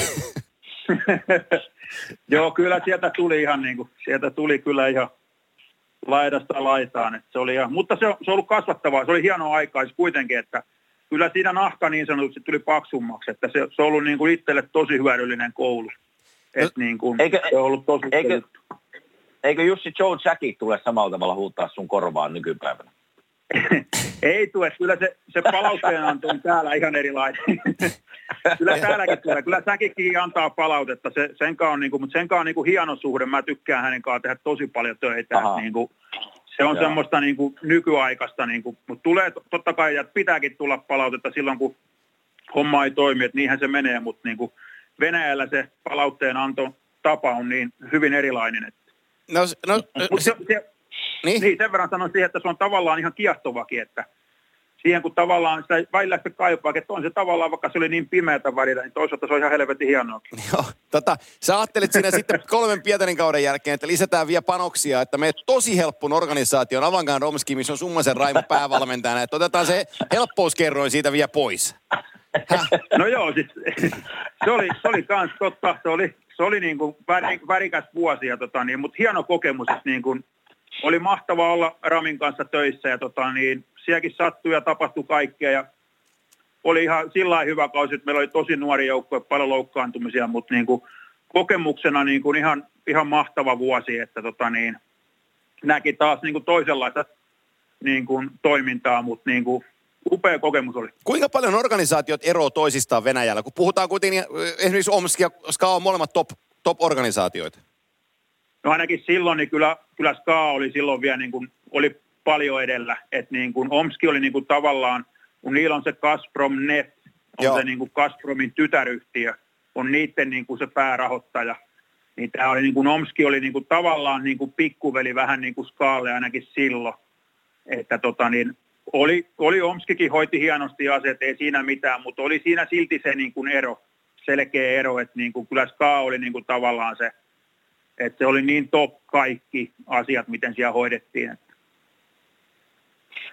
Joo, kyllä sieltä tuli ihan sieltä tuli kyllä ihan laidasta laitaan. Että se oli mutta se on ollut kasvattavaa, se oli hienoa aikaa kuitenkin, että kyllä siinä nahka niin sanotusti tuli paksummaksi, että se on ollut itselle tosi hyödyllinen koulu. Että se on ollut tosi eikö Jussi Joe Jackie tule samalla tavalla huutaa sun korvaan nykypäivänä? Ei tule, kyllä se palautteenanto on täällä ihan erilainen. Kyllä täälläkin tulee, kyllä säkin antaa palautetta, mutta sen kanssa on hieno suhde, mä tykkään hänen kanssaan tehdä tosi paljon töitä. Se on semmoista nykyaikaista, mutta tulee totta kai, ja pitääkin tulla palautetta silloin, kun homma ei toimi, että niinhän se menee, mutta Venäjällä se palautteenanto tapa on niin hyvin erilainen. Niin, sen verran sanon siihen, että se on tavallaan ihan kiehtovakin, että siihen kun tavallaan sitä välillä sitä kaipaa, että on se tavallaan, vaikka se oli niin pimeätä välillä, niin toisaalta se on ihan helvetin hienoakin. Joo, sä ajattelit siinä sitten 3 Pietarin kauden jälkeen, että lisätään vielä panoksia, että meet tosi helppon organisaation Avangan Romski, missä on Summasen Raimo päävalmentajana, että otetaan se helppouskerroin siitä vielä pois. No joo, siis se oli kans totta, se oli niin kuin värikäs vuosi, mutta hieno kokemus, että niin kuin oli mahtavaa olla Ramin kanssa töissä ja sielläkin sattui ja tapahtui kaikkea ja oli ihan sillä hyvä kausi, että meillä oli tosi nuori joukkue, paljon loukkaantumisia, mutta kokemuksena ihan mahtava vuosi, että näki taas toisenlaista toimintaa, mutta upea kokemus oli. Kuinka paljon organisaatiot eroavat toisistaan Venäjällä, kun puhutaan kuitenkin esimerkiksi Omsk ja SKA on molemmat top-organisaatioita? No ainakin silloin, niin kyllä SKA oli silloin vielä oli paljon edellä. Että Omski oli tavallaan, kun niillä on se Gazprom Net, on se Gazpromin tytäryhtiö, on niiden se päärahoittaja. Niin tämä oli Omski oli tavallaan pikkuveli vähän SKAlle ainakin silloin. Että oli Omskikin hoiti hienosti asiat, ei siinä mitään, mutta oli siinä silti se ero, selkeä ero, että kyllä SKA oli tavallaan se, että se oli niin top kaikki asiat, miten siellä hoidettiin.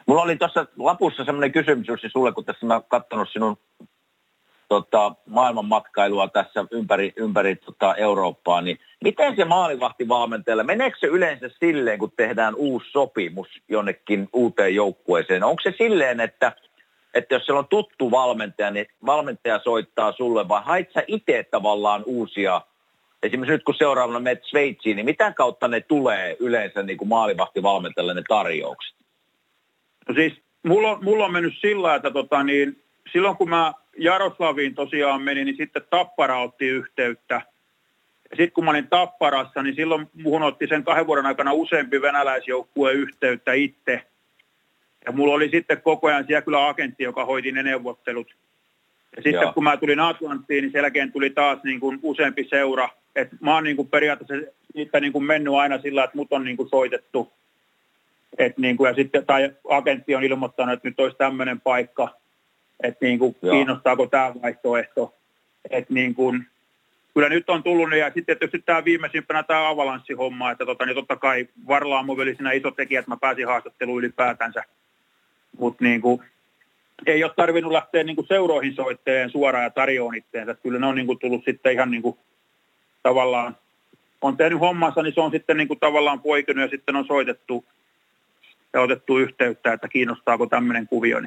Mulla oli tuossa lapussa semmoinen kysymys Jussi sulle, kun tässä mä oon katsonut sinun maailmanmatkailua tässä ympäri Eurooppaa, niin miten se maalivahtivalmentajalle, meneekö se yleensä silleen, kun tehdään uusi sopimus jonnekin uuteen joukkueeseen? Onko se silleen, että jos siellä on tuttu valmentaja, niin valmentaja soittaa sulle, vai hait sä itse tavallaan uusia, esimerkiksi nyt kun seuraavana menet Sveitsiin, niin mitä kautta ne tulee yleensä niin kuin maalivahtivalmentajalle ne tarjoukset? No siis mulla on mennyt sillä, että silloin kun mä Jaroslaviin tosiaan menin, niin sitten Tappara otti yhteyttä. Ja sitten kun mä olin Tapparassa, niin silloin muhun otti sen 2 vuoden aikana useampi venäläisjoukkue yhteyttä itse. Ja mulla oli sitten koko ajan siellä kyllä agentti, joka hoiti ne neuvottelut. Ja sitten kun mä tulin Atlanttiin, niin sen jälkeen tuli taas niin kuin useampi seura. Et mä oon niin kuin periaatteessa niitä niin kuin mennyt aina sillä, että mut on niin kuin soitettu. Et niin kuin, ja sitten, tai agentti on ilmoittanut, että nyt olisi tämmöinen paikka. Että niin kuin, kiinnostaako tämä vaihtoehto. Että niin kuin, kyllä nyt on tullut, ja sitten tietysti tämä viimeisimpänä tämä Avalanssihomma, että niin totta kai Varlaamo oli siinä iso tekijä, että mä pääsin haastatteluun ylipäätänsä. Mutta niin kuin, ei ole tarvinnut lähteä niin kuin seuroihin soitteen suoraan ja tarjoon itteensä. Kyllä ne on niin kuin tullut sitten ihan niin kuin, tavallaan, on tehnyt hommansa, niin se on sitten niin kuin, tavallaan poikinut ja sitten on soitettu ja otettu yhteyttä, että kiinnostaako tämmöinen kuvio.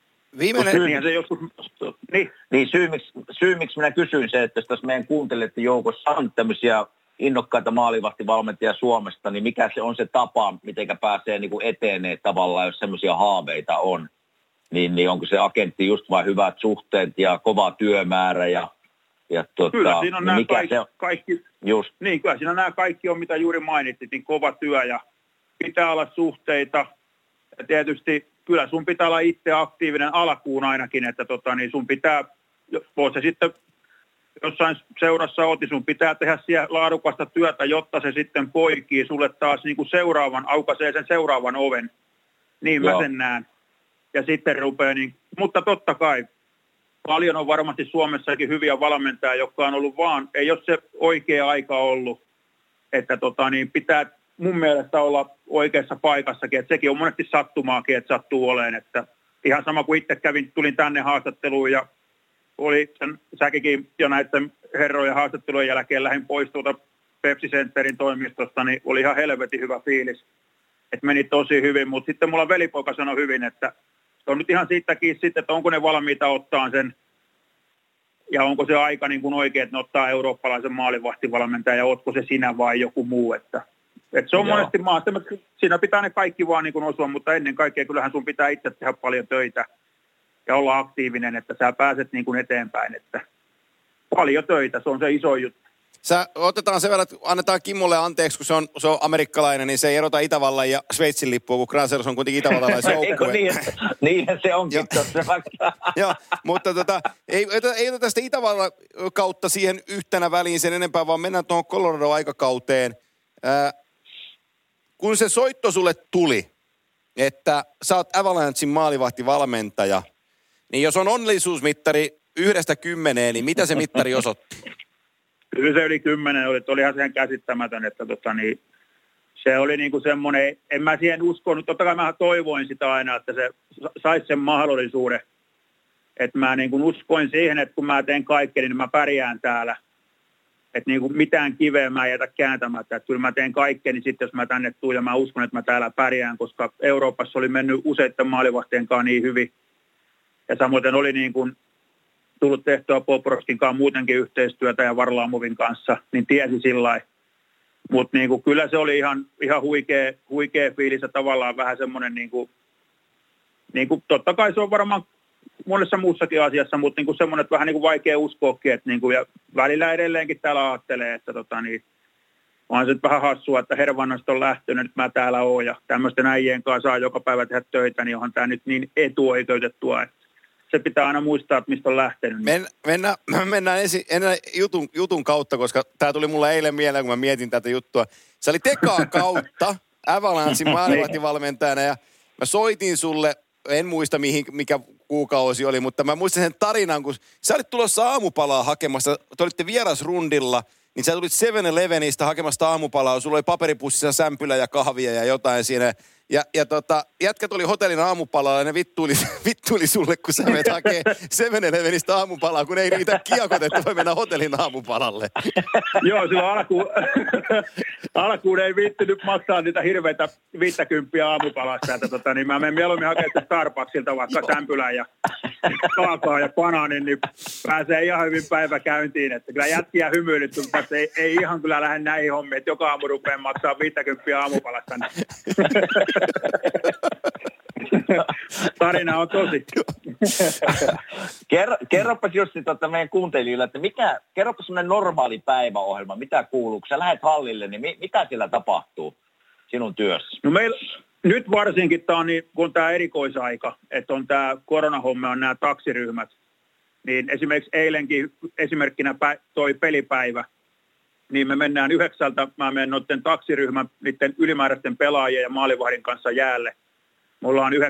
Syy, miksi minä kysyin se, että jos tässä meidän kuuntelijoiden joukossa on tämmöisiä innokkaita maalivahtivalmentajia Suomesta, niin mikä se on se tapa, mitenkä pääsee niin kuin etenee tavallaan, jos semmoisia haaveita on, niin onko se agentti just vain hyvät suhteet ja kova työmäärä kyllä siinä on nämä kaikki just. Niin, kyllä siinä nämä kaikki on, mitä juuri mainitsit, niin kova työ ja pitää olla suhteita ja tietysti kyllä sun pitää olla itse aktiivinen alkuun ainakin, että niin sun pitää, voit se sitten jossain seurassa niin sun pitää tehdä siellä laadukasta työtä, jotta se sitten poikii sulle taas niin kuin aukaisee sen seuraavan oven. Niin mä sen näen. Ja sitten rupeaa niin, mutta totta kai paljon on varmasti Suomessakin hyviä valmentajia, jotka on ollut vaan, ei ole se oikea aika ollut, että niin pitää mun mielestä olla oikeassa paikassakin, että sekin on monesti sattumaakin, että sattuu olemaan, että ihan sama kuin itse tulin tänne haastatteluun ja oli säkikin jo näiden herrojen haastattelujen jälkeen lähdin pois tuolta Pepsi Centerin toimistosta, niin oli ihan helvetin hyvä fiilis, että meni tosi hyvin, mutta sitten mulla velipoika sanoi hyvin, että se on nyt ihan siitäkin sitten, että onko ne valmiita ottaa sen ja onko se aika niin kuin oikein, että ne ottaa eurooppalaisen maalivahtivalmentajan ja ootko se sinä vai joku muu, että se on monesti maasta, siinä pitää ne kaikki vaan niin kuin osua, mutta ennen kaikkea kyllähän sun pitää itse tehdä paljon töitä ja olla aktiivinen, että sä pääset niin kuin eteenpäin, että paljon töitä, se on se iso juttu. Otetaan sen verran, että annetaan Kimmolle anteeksi, kun se on amerikkalainen, niin se ei erota Itävallan ja Sveitsin lippua, kun Grazers on kuitenkin itävaltalaisen joukkue. Niin se onkin tossa. Joo, mutta ei oteta sitä Itävallan kautta siihen yhtenä väliin sen enempää, vaan mennään tuohon Colorado-aikakauteen. Kun se soitto sulle tuli, että sä oot Avalanchein maalivahtivalmentaja, niin jos on onnellisuusmittari 1–10, niin mitä se mittari osoitti? Kyllä se yli 10 oli ihan sen käsittämätön, että se oli niinku semmoinen, en mä siihen uskonut, totta kai mä toivoin sitä aina, että se saisi sen mahdollisuuden, että mä niinku uskoin siihen, että kun mä teen kaikkeni, niin mä pärjään täällä. Että niin kuin mitään kiveä mä en jätä kääntämättä. Että kyllä mä teen kaikkeni sitten, jos mä tänne tuun ja mä uskon, että mä täällä pärjään, koska Euroopassa oli mennyt useiden maalivahtien kanssa niin hyvin. Ja samoin oli niin kuin tullut tehtyä Bobrovskin kanssa muutenkin yhteistyötä ja Varlaamovin kanssa, niin tiesi sillä lailla. Mutta niin kuin kyllä se oli ihan huikea fiilis ja tavallaan vähän semmoinen, niin kuin totta kai se on varmaan monessa muussakin asiassa, mutta niin semmoinen, että vähän niin kuin vaikea uskoakin, että niin kuin, ja välillä edelleenkin täällä ajattelee, että on se vähän hassua, että Hervannasta on lähtenyt, nyt mä täällä oon, ja tämmöisten äijien kanssa saa joka päivä tehdä töitä, niin onhan tämä nyt niin etuoikeutettua, että se pitää aina muistaa, että mistä on lähtenyt. Mennään jutun kautta, koska tämä tuli mulle eilen mieleen, kun mä mietin tätä juttua. Se oli Tekaan kautta Avalanchein maalivahtivalmentajana, ja mä soitin sulle, en muista mikä kuukausi oli, mutta mä muistan sen tarinan, kun sä olit tulossa aamupalaa hakemassa, te olitte vierasrundilla, niin sä tulit 7-Elevenistä hakemasta aamupalaa, sulla oli paperipussissa sämpylä ja kahvia ja jotain siinä, Ja jätkät oli hotellin aamupalalla ja ne vittuili sulle, kun sä menet hakee 7-Elevenistä aamupalaa, kun ei riitä kiekot, että voi mennä hotellin aamupalalle. Joo, silloin alkuun ei viittynyt maksaa niitä hirveitä 50 aamupalasta. Että niin mä menen mieluummin hakemaan Starbucksilta vaikka sämpylän ja kaakaa ja banaanin, niin pääsee ihan hyvin päivä käyntiin. Että kyllä jätkiä hymyilyt, mutta ei ihan kyllä lähde näihin hommiin, että joka aamu rupeaa maksaa 50 aamupalasta. Tarina on tosi. Kerropas Jussi meidän kuuntelijoille, että kerropas semmoinen normaali päiväohjelma, mitä kuuluu, kun sä lähdet hallille, niin mitä siellä tapahtuu sinun työssä? No nyt varsinkin tämä on niin, kun on tämä erikoisaika, että on tämä koronahomma, on nämä taksiryhmät, niin esimerkiksi eilenkin esimerkkinä toi pelipäivä, niin me mennään 9, mä menen noiden taksiryhmän, niiden ylimääräisten pelaajien ja maalivahdin kanssa jäälle. Mulla on 9-9:45,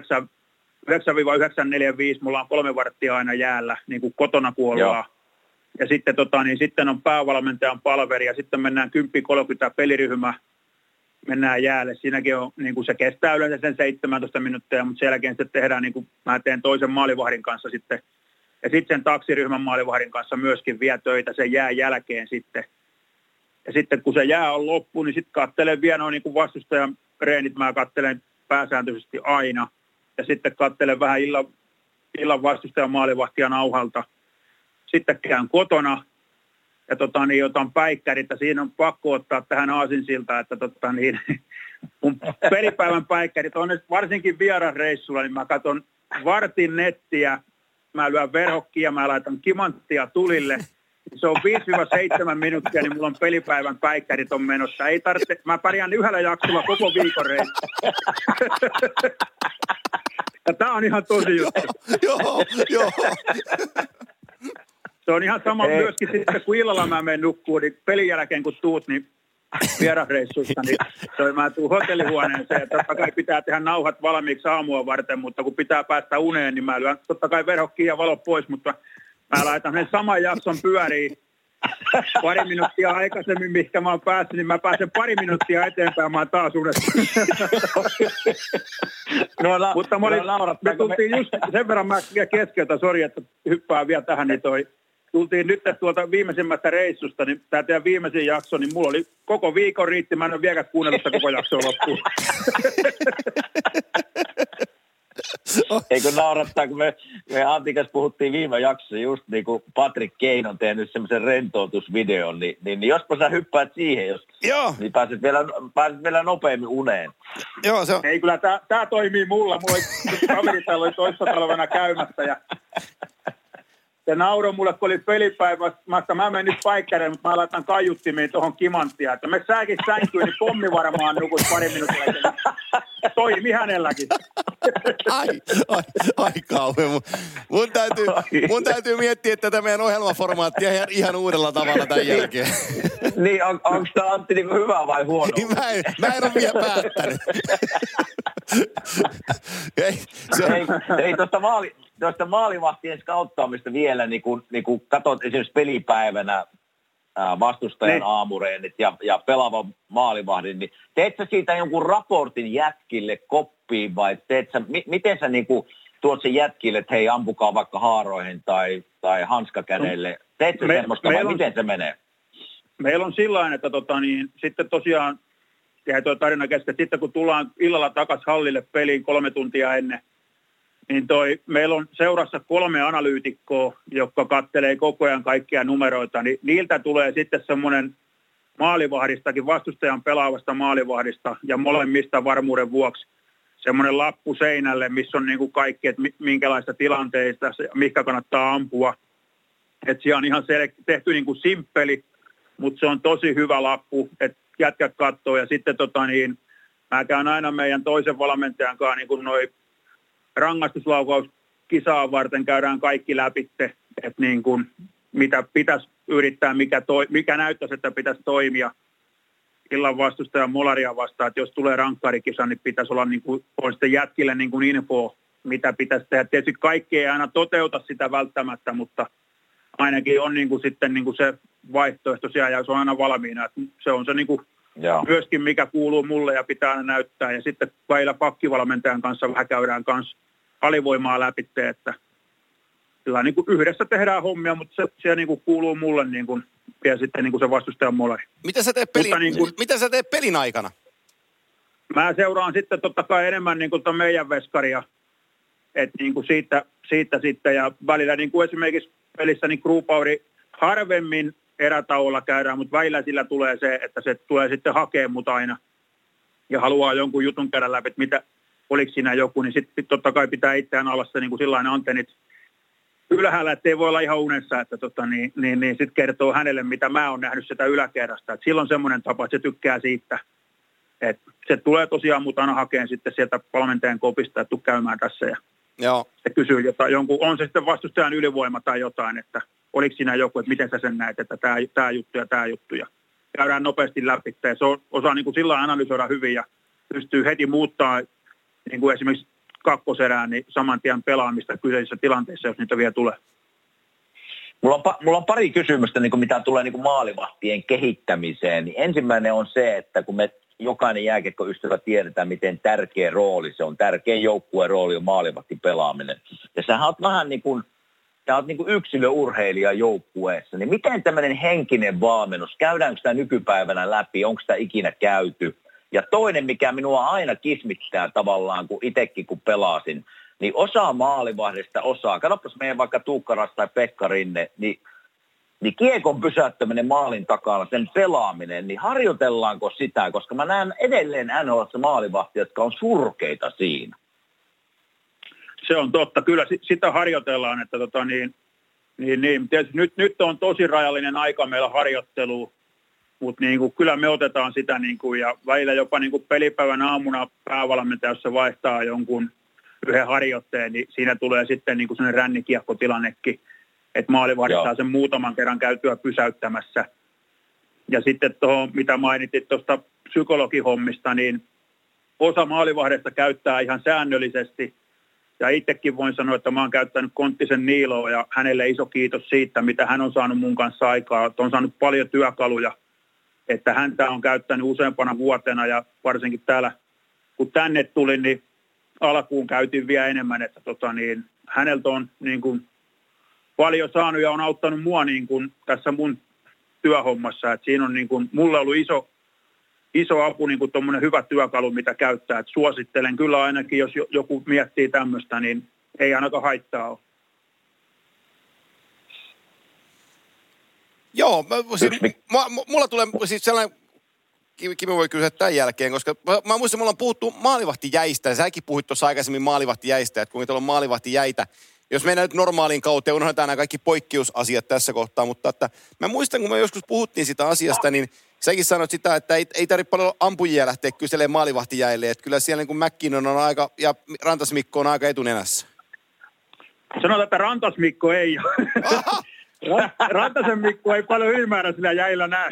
mulla on 3 varttia aina jäällä, niin kuin kotona kun ollaan. Ja sitten, sitten on päävalmentajan palveri ja sitten mennään 10:30 peliryhmä, mennään jäälle. Siinäkin on, niin kuin se kestää yleensä sen 17 minuuttia, mutta sen jälkeen sitten tehdään, niin kuin mä teen toisen maalivahdin kanssa sitten. Ja sitten sen taksiryhmän maalivahdin kanssa myöskin vie töitä sen jään jälkeen sitten. Ja sitten kun se jää on loppu, niin sitten katselen vielä noin niin kuin vastustajan reenit, mä katselen pääsääntöisesti aina. Ja sitten katselen vähän illan vastustajan maalivahtia nauhalta. Sitten käyn kotona ja otan päikkärit. Siinä on pakko ottaa tähän aasinsiltaan, että mun pelipäivän päikkärit on varsinkin vierasreissulla, niin mä katson vartin nettiä, mä lyön verhokkia, mä laitan kimanttia tulille. Se on 5-7 minuuttia, niin mulla on pelipäivän päikkärit on menossa. Ei tarvitse, mä pärjään yhdellä jaksolla koko viikon reissu. Ja tää on ihan tosi juttu. Joo. Se on ihan sama myöskin sitten, kun illalla mä menen nukkuun, niin pelin jälkeen kun tuut, niin vierasreissusta, niin mä tuun hotellihuoneeseen. Totta kai pitää tehdä nauhat valmiiksi aamua varten, mutta kun pitää päästä uneen, niin mä lyön totta kai verhokkiin ja valot pois, mutta mä laitan sen saman jakson pyöriin pari minuuttia aikaisemmin, mihinkä mä oon päässyt, niin mä pääsen pari minuuttia eteenpäin, mä oon taas unessa. Mutta me tultiin just sen verran, mä vielä keskeytän, sori, että hyppään vielä tähän, niin tultiin nyt tuolta viimeisimmästä reissusta, niin tämä teidän viimeisin jakso, niin mulla oli koko viikon riitti, mä en ole vieläkään kuunnellut sitä koko jaksoa loppuun. Eikö naurattaa, kun me Antikas puhuttiin viime jaksossa just niin kuin Patrick Kane on tehnyt semmoisen rentoutusvideon, niin jospa sä hyppäät siihen, niin pääset vielä nopeammin uneen. Joo, se on. Ei kyllä, tää toimii mulla. Mulla kaveri täällä oli toissa talvena käymässä ja se nauroi mulle, kun oli pelipäivä. Mä menen nyt paikkäreen, mutta mä laitan kaiuttimiin tuohon kimanttia. Että me sääkin sänkyyn, niin pommi varmaan nukut pari minuuttia. Toimi hänelläkin. Ai kauhean. Mun täytyy miettiä tätä meidän ohjelmaformaattia ihan uudella tavalla tämän jälkeen. Niin, onko tämä Antti niin hyvä vai huono? Mä en ole vielä päättänyt. Ei tuosta maalivahtien skauttaamista vielä, niin kun katsot esimerkiksi pelipäivänä vastustajan aamureenit ja pelaavan maalivahdin, niin teet sä siitä jonkun raportin jätkille koppiin vai miten sä niinku tuot sen jätkille, että hei, ampukaa vaikka haaroihin tai hanskakädelle? Teet sä semmoista vai miten se menee? Meillä on sillain, että sitten tosiaan tehdään tuo tarina kesken, sitten kun tullaan illalla takaisin hallille peliin 3 tuntia ennen, niin meillä on seurassa 3 analyytikkoa, jotka kattelee koko ajan kaikkia numeroita, niin niiltä tulee sitten semmoinen maalivahdistakin, vastustajan pelaavasta maalivahdista ja molemmista varmuuden vuoksi semmoinen lappu seinälle, missä on niin kuin kaikki, että minkälaista tilanteista, mihinkä kannattaa ampua. Että siellä on ihan tehty niin kuin simppeli, mutta se on tosi hyvä lappu, että jätkät katsoo ja sitten mä käyn aina meidän toisen valmentajan kanssa niin kuin noi rangaistuslaukauskisaa varten käydään kaikki läpi, että niin kuin, mitä pitäisi yrittää, mikä näyttäisi, että pitäisi toimia illan vastustajan molaria vastaan, että jos tulee rankkarikisa, niin pitäisi olla niin kuin, on sitten jätkille niin kuin info, mitä pitäisi tehdä. Tietysti kaikki ei aina toteuta sitä välttämättä, mutta ainakin on niin kuin sitten niin kuin se vaihtoehto siellä ja se on aina valmiina. Että se on se niin kuin myöskin mikä kuuluu mulle ja pitää aina näyttää. Ja sitten välillä pakkivalmentajan kanssa vähän käydään kanssa alivoimaa läpi, että kyllä niin kuin yhdessä tehdään hommia, mutta se niin kuin kuuluu mulle niin kuin, ja sitten niin kuin se vastustajan moleri. Mitä sä teet pelin aikana? Mä seuraan sitten totta kai enemmän niin kuin ton meidän veskaria, että niin kuin siitä sitten ja välillä niin kuin esimerkiksi pelissä niin Kruupauri harvemmin erätauolla käydään, mutta välillä sillä tulee se, että se tulee sitten hakemaan mut aina ja haluaa jonkun jutun käydä läpi, että mitä, oliko siinä joku, niin sitten totta kai pitää itseään alassa niin kuin sillainen antennit ylhäällä, ettei voi olla ihan unessa, että niin sitten kertoo hänelle, mitä mä oon nähnyt sitä yläkerrasta. Et silloin semmoinen tapa, että se tykkää siitä, että se tulee tosiaan mut aina hakeen sitten sieltä valmentajan kopista, että tuu käymään tässä ja se kysyy jonkun, on se sitten vastustajan ylivoima tai jotain, että oliko siinä joku, että miten sä sen näet, että tämä juttu ja käydään nopeasti läpi. Ja se osaa niin kuin sillä analysoida hyvin ja pystyy heti muuttaa niin kuin esimerkiksi kakkoserään niin saman tien pelaamista kyseisissä tilanteissa, jos niitä vielä tulee. Mulla on pari kysymystä, niin kuin mitä tulee niin kuin maalivahtien kehittämiseen. Niin ensimmäinen on se, että kun me jokainen jääkiekkoystävä tiedetään, miten tärkeä rooli se on. Tärkeä joukkueen rooli on maalivahtin pelaaminen. Ja sähän oot vähän niin kuin yksilöurheilija joukkueessa. Niin miten tämmöinen henkinen valmennus, käydäänkö sitä nykypäivänä läpi, onko sitä ikinä käyty? Ja toinen, mikä minua aina kismittää tavallaan, kun itsekin kun pelasin, niin osa maalivahdista katsopas meidän vaikka Tuukka Rask tai Pekka Rinne, niin kiekon pysäyttäminen maalin takana, sen pelaaminen, niin harjoitellaanko sitä? Koska mä näen edelleen NHL:ssä maalivahtia, jotka on surkeita siinä. Se on totta. Kyllä sitä harjoitellaan, että nyt on tosi rajallinen aika meillä harjoitteluun, mutta niin kyllä me otetaan sitä niin kuin, ja välillä jopa niin kuin pelipäivän aamuna päävalmentaja, jos se vaihtaa jonkun yhden harjoitteen, niin siinä tulee sitten niin kuin sellainen rännikiekkotilannekin, että maalivahdit saa sen muutaman kerran käytyä pysäyttämässä. Ja sitten tuohon, mitä mainitit tuosta psykologihommista, niin osa maalivahdesta käyttää ihan säännöllisesti. Ja itsekin voin sanoa, että mä oon käyttänyt Konttisen Niiloa ja hänelle iso kiitos siitä, mitä hän on saanut mun kanssa aikaa. Että on saanut paljon työkaluja, että häntä on käyttänyt useampana vuotena ja varsinkin täällä, kun tänne tulin, niin alkuun käytiin vielä enemmän, että häneltä on niin kuin paljon saanut ja on auttanut mua niin kuin tässä mun työhommassa. Että siinä on niin kuin, mulle ollut iso apu, niin kuin tuommoinen hyvä työkalu, mitä käyttää. Et suosittelen kyllä ainakin, jos joku miettii tämmöistä, niin ei ainakaan haittaa ole. Joo, mulla tulee siis sellainen, Kimi voi kysyä tämän jälkeen, koska mä muistan, mulla on puhuttu maalivahtijäistä, ja säkin puhuit tuossa aikaisemmin maalivahtijäistä, että kuinka tuolla on maalivahtijäitä. Jos mennään nyt normaaliin kauteen, unohdetaan nämä kaikki poikkeusasiat tässä kohtaa, mutta että mä muistan, kun me joskus puhuttiin sitä asiasta, niin säkin sanoit sitä, että ei tarvitse paljon ampujia lähteä kyselemään maalivahtijäille, että kyllä siellä niin kuin McKinnon on aika, ja Rantas Mikko on aika etunenässä. Sanotaan, että Rantas Mikko ei ole. Rantasen Mikko ei paljon ylimääräisillä jäillä näe.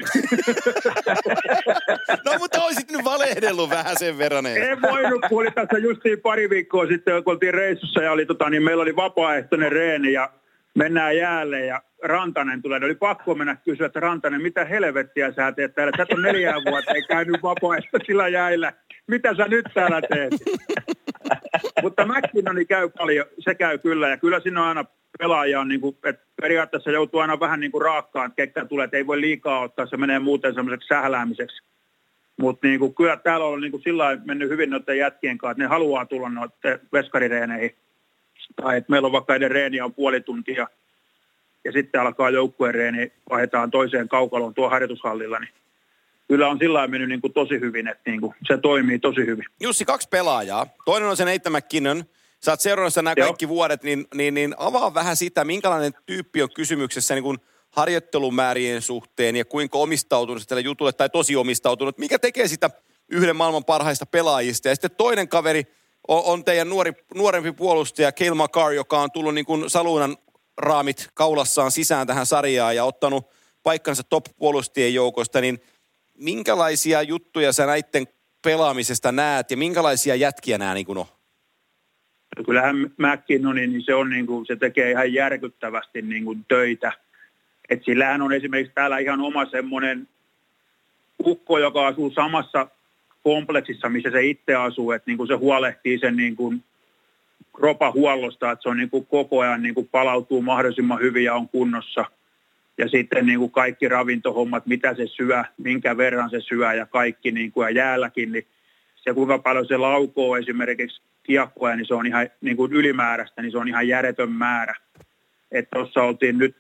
No mutta olisit nyt valehdellut vähän sen verran. En voinut, kun oli tässä justiin pari viikkoa sitten, kun oltiin reissussa ja oli, niin meillä oli vapaaehtoinen reeni ja mennään jäälle ja Rantanen tulee. Oli pakko mennä kysyä, että Rantanen, mitä helvettiä sä teet täällä? Sä on 4 vuotta, ei käynyt vapaaehtoisilla jäillä. Mitä sä nyt täällä teet? Mutta McKinnoni käy paljon, se käy kyllä ja kyllä siinä on aina pelaaja on, niin kuin, että periaatteessa joutuu aina vähän niin kuin raakkaan, että ketkä tulee, että ei voi liikaa ottaa, se menee muuten semmoiseksi sähläämiseksi. Mutta niin kyllä täällä on niin kuin sillä lailla mennyt hyvin noiden jätkien kanssa, että ne haluaa tulla noiden veskarireeneihin. Tai että meillä on vaikka edes reeniä on puoli tuntia ja sitten alkaa joukkueen reeni, vaihdetaan toiseen kaukaloon tuo harjoitushallilla, niin kyllä on sillä lailla mennyt niin kuin tosi hyvin, että niin kuin se toimii tosi hyvin. Jussi, 2 pelaajaa. Toinen on se Nathan McKinnon. Sä oot seurannut nämä kaikki vuodet, niin avaa vähän sitä, minkälainen tyyppi on kysymyksessä niin kuin harjoittelumäärien suhteen ja kuinka omistautunut tälle jutulle tai tosi omistautunut. Mikä tekee sitä yhden maailman parhaista pelaajista? Ja sitten toinen kaveri on teidän nuorempi puolustaja Cale Makar, joka on tullut niin kuin Salunan raamit kaulassaan sisään tähän sarjaan ja ottanut paikkansa top-puolustajien joukosta. Niin minkälaisia juttuja sä näitten pelaamisesta näet ja minkälaisia jätkiä nämä niin kuin on? Kyllähän McKinnoni, niin se on niin kuin, se tekee ihan järkyttävästi niin kuin töitä. Et sillähän on esimerkiksi täällä ihan oma semmoinen ukko, joka asuu samassa kompleksissa, missä se itse asuu, että niin kuin se huolehtii sen niin kuin kropahuollosta, että se on niin kuin koko ajan niin kuin palautuu mahdollisimman hyvin ja on kunnossa. Ja sitten niin kuin kaikki ravintohommat, mitä se syö, minkä verran se syö ja kaikki niin kuin, ja jäälläkin, niin se kuinka paljon se laukoo esimerkiksi kiekkoja, niin se on ihan niin kuin ylimääräistä, niin se on ihan järjetön määrä. Että tuossa oltiin nyt,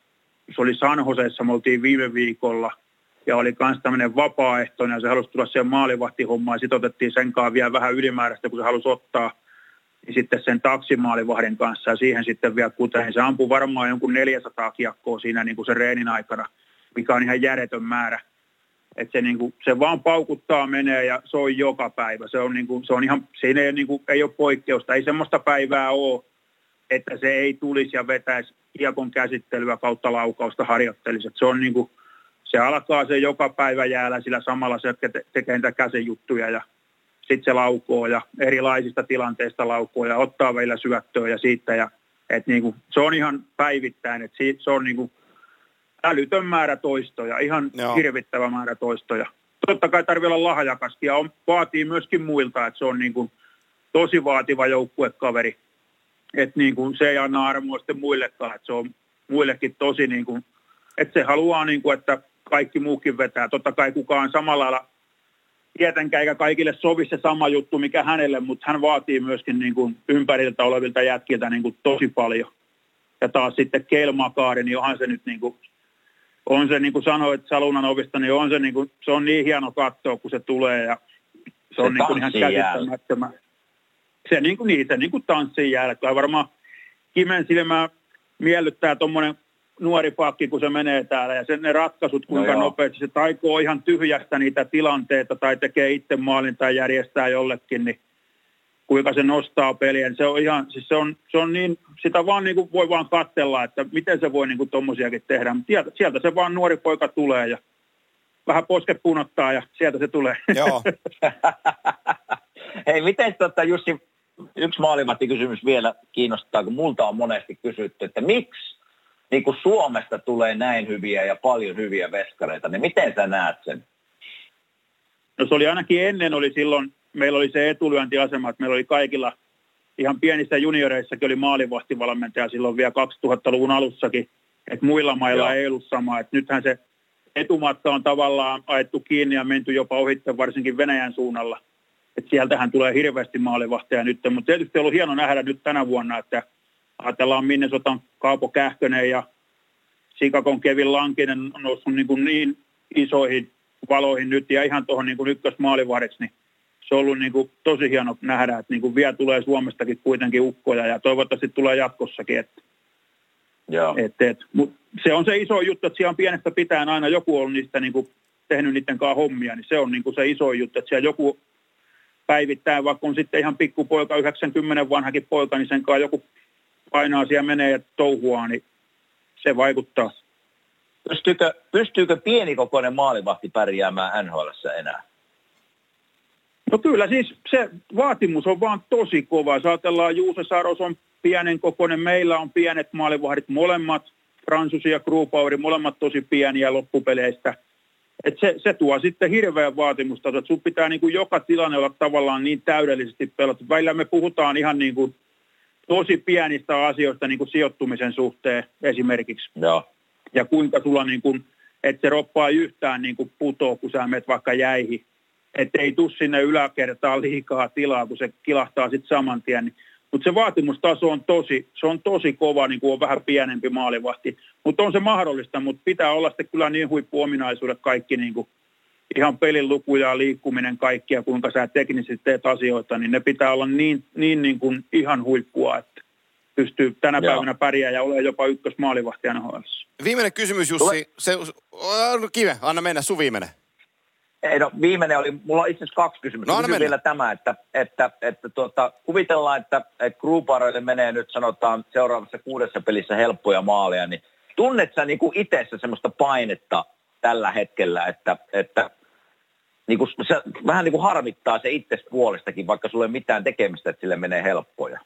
se oli San Josessa, me oltiin viime viikolla, ja oli myös tämmöinen vapaaehtoinen, ja se halusi tulla siihen maalivahtihommaan, ja sitten otettiin senkaan vielä vähän ylimääräistä, kun se halusi ottaa, niin sitten sen taksimaalivahdin kanssa, ja siihen sitten vielä kuten, se ampui varmaan jonkun 400 kiekkoa siinä niin kuin sen reenin aikana, mikä on ihan järjetön määrä. Että se, niin kuin, se vaan paukuttaa menee, ja se on joka päivä. Se on, niin kuin, se on ihan, siinä ei, niin kuin, ei ole poikkeusta, ei semmoista päivää ole, että se ei tulisi ja vetäisi kiekon käsittelyä kautta laukausta harjoittelisi. Se on niin kuin, se alkaa se joka päivä jäällä, sillä samalla se tekee niitä käsijuttuja ja sitten se laukoo ja erilaisista tilanteista laukoo ja ottaa vielä syöttöä ja siitä. Ja, et niin kuin, se on ihan päivittäin, että se on niin kuin älytön määrä toistoja, ihan hirvittävä määrä toistoja. Totta kai tarvii olla lahjakaskin ja vaatii myöskin muilta, että se on niin kuin tosi vaativa joukkuekaveri. Että niin kuin se ei anna armoa sitten muillekaan, että se on muillekin tosi niin kuin, että se haluaa niin kuin, että kaikki muukin vetää. Totta kai kukaan samalla lailla tietenkään eikä kaikille sovi se sama juttu, mikä hänelle, mutta hän vaatii myöskin niin kuin ympäriltä olevilta jätkiltä niin kuin tosi paljon. Ja taas sitten Cale Makar, niin onhan se nyt niin kuin, on se niin kuin sanoit Salunan ovista, niin on se niin kuin, se on niin hieno katsoa, kun se tulee ja se on niin kuin ihan käsittämättömän. Se niin kuin tanssii jäällä. Kyllä varmaan Kimen silmää miellyttää tuommoinen nuori pakki, kun se menee täällä. Ja sen ne ratkaisut, kuinka nopeasti se taikoo ihan tyhjästä niitä tilanteita tai tekee itse maalin tai järjestää jollekin, niin kuinka se nostaa peliä. Se on ihan, siis se on niin, sitä vaan niin kuin voi vaan katsella, että miten se voi niin kuin tommosiakin tehdä. Mutta sieltä se vaan nuori poika tulee ja vähän posket punottaa ja sieltä se tulee. Joo. Hei, miten Jussi, yksi maalivahtikysymys vielä kiinnostaa, kun multa on monesti kysytty, että miksi niin kun Suomesta tulee näin hyviä ja paljon hyviä veskareita, niin miten sä näet sen? No se oli ainakin ennen, oli silloin, meillä oli se etulyöntiasema, että meillä oli kaikilla ihan pienissä junioreissakin oli maalivahtivalmentaja silloin vielä 2000-luvun alussakin, että muilla mailla ei ollut sama, että nythän se etumatka on tavallaan ajettu kiinni ja menty jopa ohitte varsinkin Venäjän suunnalla. Että sieltähän tulee hirveästi maalivahtia nyt, mutta tietysti on ollut hieno nähdä nyt tänä vuonna, että ajatellaan Minnesotan Kaapo Kähkönen ja Chicagon Kevin Lankinen on noussut niin isoihin valoihin nyt ja ihan tuohon niin ykkösmaalivahdiksi, niin se on ollut niin kuin tosi hieno nähdä, että niin kuin vielä tulee Suomestakin kuitenkin ukkoja ja toivottavasti tulee jatkossakin. Se on se iso juttu, että siellä on pienestä pitäen aina joku on niistä niin kuin tehnyt niiden kanssa hommia, niin se on niin kuin se iso juttu, että siellä joku päivittäin, vaikka on sitten ihan pikkupoika, 90 vanhakin poika, niin sen kanssa joku painaa siellä menee ja touhuaa, niin se vaikuttaa. Pystyykö pienikokoinen maalivahti pärjäämään NHL:ssä enää? No kyllä, siis se vaatimus on vaan tosi kova. Jos ajatellaan, Juuse Saros on pienen kokoinen, meillä on pienet maalivahdit, molemmat, Fransusi ja Grubauer, molemmat tosi pieniä loppupeleistä. Et se tuo sitten hirveän vaatimusta, että sun pitää niin kuin joka tilanne olla tavallaan niin täydellisesti pelattu. Välillä me puhutaan ihan niin kuin tosi pienistä asioista niin kuin sijoittumisen suhteen esimerkiksi. Joo. Ja kuinka sulla, niin kuin, että se roppa ei yhtään niin kuin putoo, kun sä menet vaikka jäihin. Että ei tule sinne yläkertaan liikaa tilaa, kun se kilahtaa sitten saman tien. Mutta se vaatimustaso on tosi kova, niin kuin on vähän pienempi maalivahti. Mutta on se mahdollista, mutta pitää olla sitten kyllä niin huippuominaisuudet kaikki, niin kuin ihan pelin lukuja ja liikkuminen kaikkia, kuinka sä teknisesti teet asioita, niin ne pitää olla niin kuin ihan huippua, että pystyy tänä päivänä pärjää ja ole jopa ykkösmaalivahti NHL:ssä. Viimeinen kysymys, Jussi. Kive, anna mennä, sun viimeinen. Ei, no viimeinen oli, mulla on itse asiassa 2 kysymystä. No, kysyn vielä tämä, että kuvitellaan, että Grubauerille menee nyt sanotaan seuraavassa 6 pelissä helppoja maaleja, niin tunnet sä niin kuin itsessä semmoista painetta tällä hetkellä, että niin kuin se vähän niin kuin harmittaa se itses puolestakin, vaikka sulla ei mitään tekemistä, että sille menee helppoja?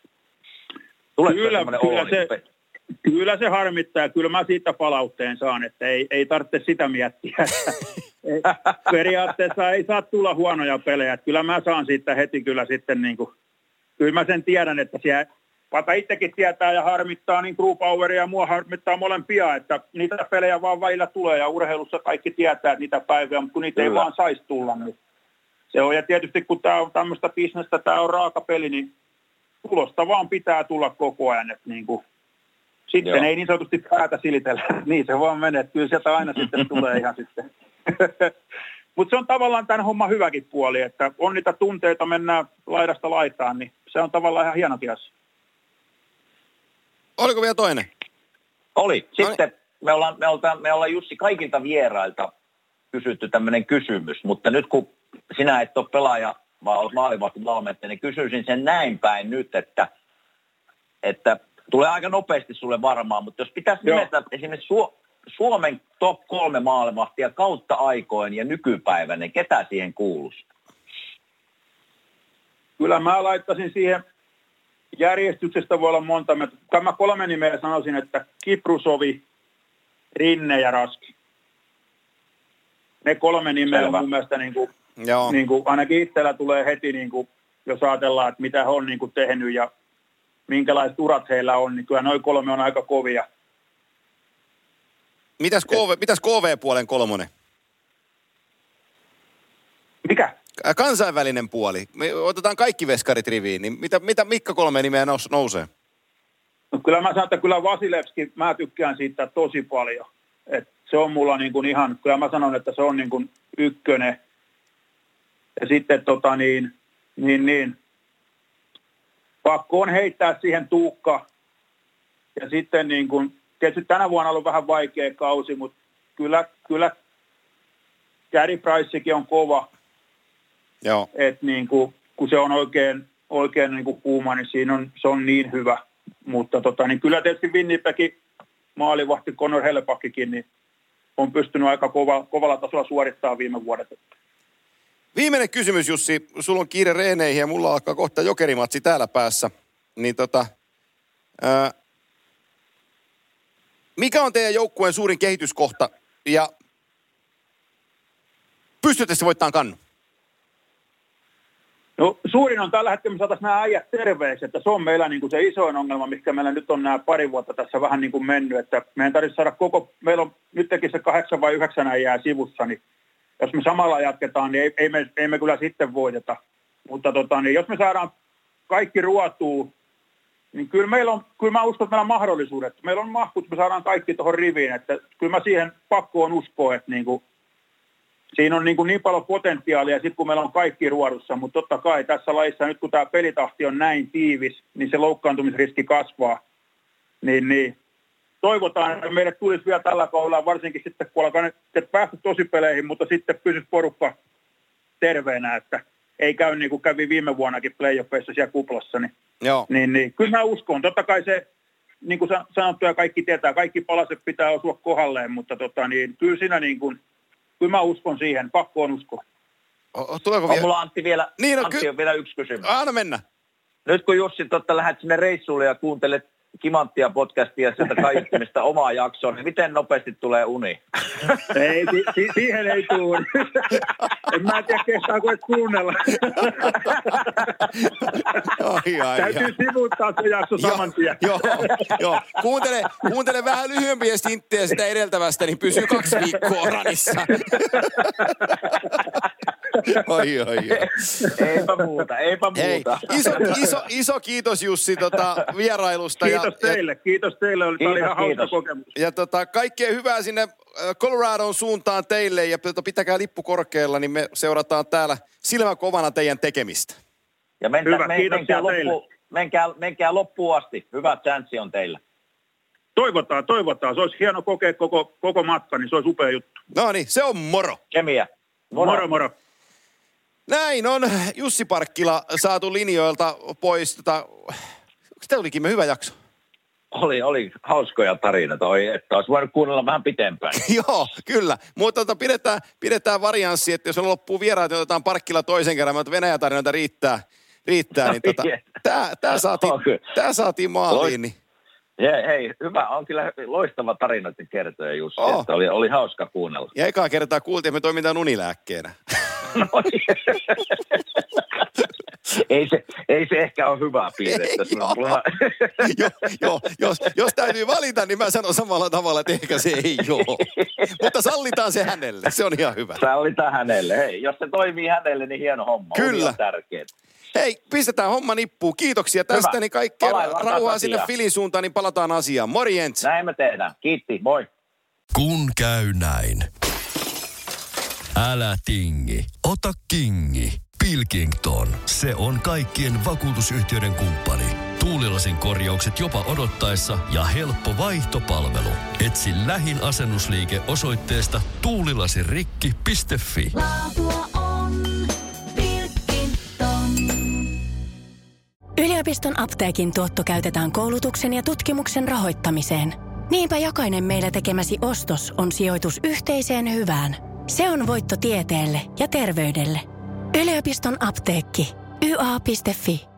Kyllä se harmittaa ja kyllä mä siitä palautteen saan, että ei tarvitse sitä miettiä. periaatteessa ei saa tulla huonoja pelejä. Kyllä mä saan siitä heti kyllä sitten niin kuin, kyllä mä sen tiedän, että siellä, vaikka itsekin tietää ja harmittaa, niin True Poweria ja mua harmittaa molempia, että niitä pelejä vaan välillä tulee ja urheilussa kaikki tietää, että niitä päiviä, mutta kun niitä ei vaan saisi tulla, niin se on. Ja tietysti kun tämä on tämmöistä bisnestä, tämä on raaka peli, niin tulosta vaan pitää tulla koko ajan, että niin kuin, sitten ei niin sanotusti päätä silitellä, niin se vaan menee, kyllä sieltä aina sitten tulee ihan sitten. Mutta se on tavallaan tämän homman hyväkin puoli, että on niitä tunteita, mennään laidasta laitaan, niin se on tavallaan ihan hienokin asia. Oliko vielä toinen? Oli. Sitten me ollaan Jussi kaikilta vierailta kysytty tämmöinen kysymys, mutta nyt kun sinä et ole pelaaja, vaan olet maalivahtivalmentaja, niin kysyisin sen näin päin nyt, että tulee aika nopeasti sulle varmaan, mutta jos pitäisi nimetä esimerkiksi Suomen top 3 maalivahtia kautta aikoin ja nykypäivänä, niin ketä siihen kuuluisi? Kyllä mä laittaisin siihen, järjestyksestä voi olla monta. Mä 3 nimeä sanoisin, että Kiprusovi, Rinne ja Raski. Ne 3 nimeä on mun mielestä niin kuin ainakin itsellä tulee heti, niin kuin, jos ajatellaan, että mitä he on niin kuin tehnyt ja minkälaiset urat heillä on, niin kyllä noin 3 on aika kovia. Mitäs KV-puolen 3? Mikä? Kansainvälinen puoli. Me otetaan kaikki veskarit riviin, niin mitä Mikka 3 nimeä nousee? No kyllä mä sanon, että kyllä Vasilevski, mä tykkään siitä tosi paljon. Et se on mulla niin kuin ihan, kyllä mä sanon, että se on niin kuin ykkönen. Ja sitten pakko on heittää siihen Tuukka. Ja sitten niin kuin, tietysti tänä vuonna on ollut vähän vaikea kausi, mutta kyllä Gary Pricekin on kova. Joo. Että niin kuin, kun se on oikein niin kuin kuuma, niin se on niin hyvä. Mutta niin kyllä tietysti Winnipegin maalivahti Connor Hellebackikin niin on pystynyt aika kovalla tasolla suorittamaan viime vuodet. Viimeinen kysymys, Jussi. Sulla on kiire reeneihin ja mulla alkaa kohta jokerimatsi täällä päässä. Niin mikä on teidän joukkueen suurin kehityskohta ja pystytte se voittamaan kannu? No suurin on tällä hetkellä, me saataisiin nämä äijät terveeksi, että se on meillä niin kuin se isoin ongelma, mikä meillä nyt on nämä pari vuotta tässä vähän niin kuin mennyt, että meidän tarvitsisi saada meillä on nytkin se 8 vai 9 äijää sivussa, niin jos me samalla jatketaan, niin ei me kyllä sitten voiteta. Mutta niin jos me saadaan kaikki ruotuun, niin kyllä mä uskon, että meillä on mahdollisuudet. Meillä on mahkut, me saadaan kaikki tuohon riviin, että kyllä mä siihen pakkoon uskoa, että niin kuin, siinä on niin paljon potentiaalia, sitten kun meillä on kaikki ruodussa, mutta totta kai tässä lajissa, nyt kun tämä pelitahti on näin tiivis, niin se loukkaantumisriski kasvaa. Niin toivotaan, että meille tulisi vielä tällä kaudella, varsinkin sitten kun alkaa nyt päästä tosipeleihin, mutta sitten pysyisi porukka terveenä, että ei käy niin kuin kävi viime vuonnakin playoffeissa siellä kuplassa. Niin kyllä mä uskon. Totta kai se, niin kuin sanottu ja kaikki tietää, kaikki palaset pitää osua kohdalleen, mutta kyllä siinä niin kuin, kyllä mä uskon siihen, pakko on uskoa. Tuleeko vielä? Mulla Antti vielä, niin, on vielä yksi kysymys. Anna mennä. Nyt kun Jussi lähdet sinne reissulle ja kuuntelet Kimanttia podcastia sieltä kaiuttimista omaa jaksoa, niin miten nopeasti tulee uni? Ei, siihen ei tule. En mä tiedä, kehtaako et kuunnella. Täytyy sivuuttaa se jakso saman tien. Joo. Kuuntele vähän lyhyempiä stinttejä sitä edeltävästä, niin pysyy 2 viikkoa ranissa. Eipä muuta. Hei, iso kiitos Jussi vierailusta. Kiitos teille. Tämä oli ihan hauska kokemus. Ja kaikkea hyvää sinne Coloradon suuntaan teille ja pitäkää lippu korkealla, niin me seurataan täällä silmän kovana teidän tekemistä. Ja menkää loppuun asti. Hyvä chanssi on teillä. Toivotaan. Se olisi hieno kokea koko matka, niin se olisi upea juttu. No niin, se on moro. Kemiä. Moro. Näin on Jussi Parkkila saatu linjoilta pois. Tämä olikin hyvä jakso. Oli hauskoja tarinoita, että olisi voinut kuunnella vähän pitempään. Joo, kyllä. Mutta pidetään varianssi, että jos on loppuu vieraat, niin otetaan Parkkila toisen kerran, mutta Venäjä-tarinoita riittää niin tämä saatiin maaliin. Niin. Hei, hyvä. On kyllä loistava tarinoiden kertoja, Jussi. Että oli hauska kuunnella. Ja ekaa kertaa kuultiin, että me toimitaan unilääkkeenä. No, ei se ehkä ole hyvää piirrettä. Jos täytyy valita, niin mä sanon samalla tavalla, että ehkä se ei ole. Mutta sallitaan se hänelle, se on ihan hyvä. Sallitaan hänelle, hei. Jos se toimii hänelle, niin hieno homma. Kyllä. On tärkeää. Hei, pistetään homma nippuun. Kiitoksia tästä, hyvä. Niin kaikkea rauhaa sinne Filin suuntaan, niin palataan asiaan. Morjens. Näin me tehdään. Kiitti, moi. Kun käy näin. Älä tingi, ota kingi. Pilkington, se on kaikkien vakuutusyhtiöiden kumppani. Tuulilasin korjaukset jopa odottaessa ja helppo vaihtopalvelu. Etsi lähin asennusliike osoitteesta tuulilasirikki.fi. Laatua on Pilkington. Yliopiston apteekin tuotto käytetään koulutuksen ja tutkimuksen rahoittamiseen. Niinpä jokainen meillä tekemäsi ostos on sijoitus yhteiseen hyvään. Se on voitto tieteelle ja terveydelle. Yliopiston apteekki. YA.fi.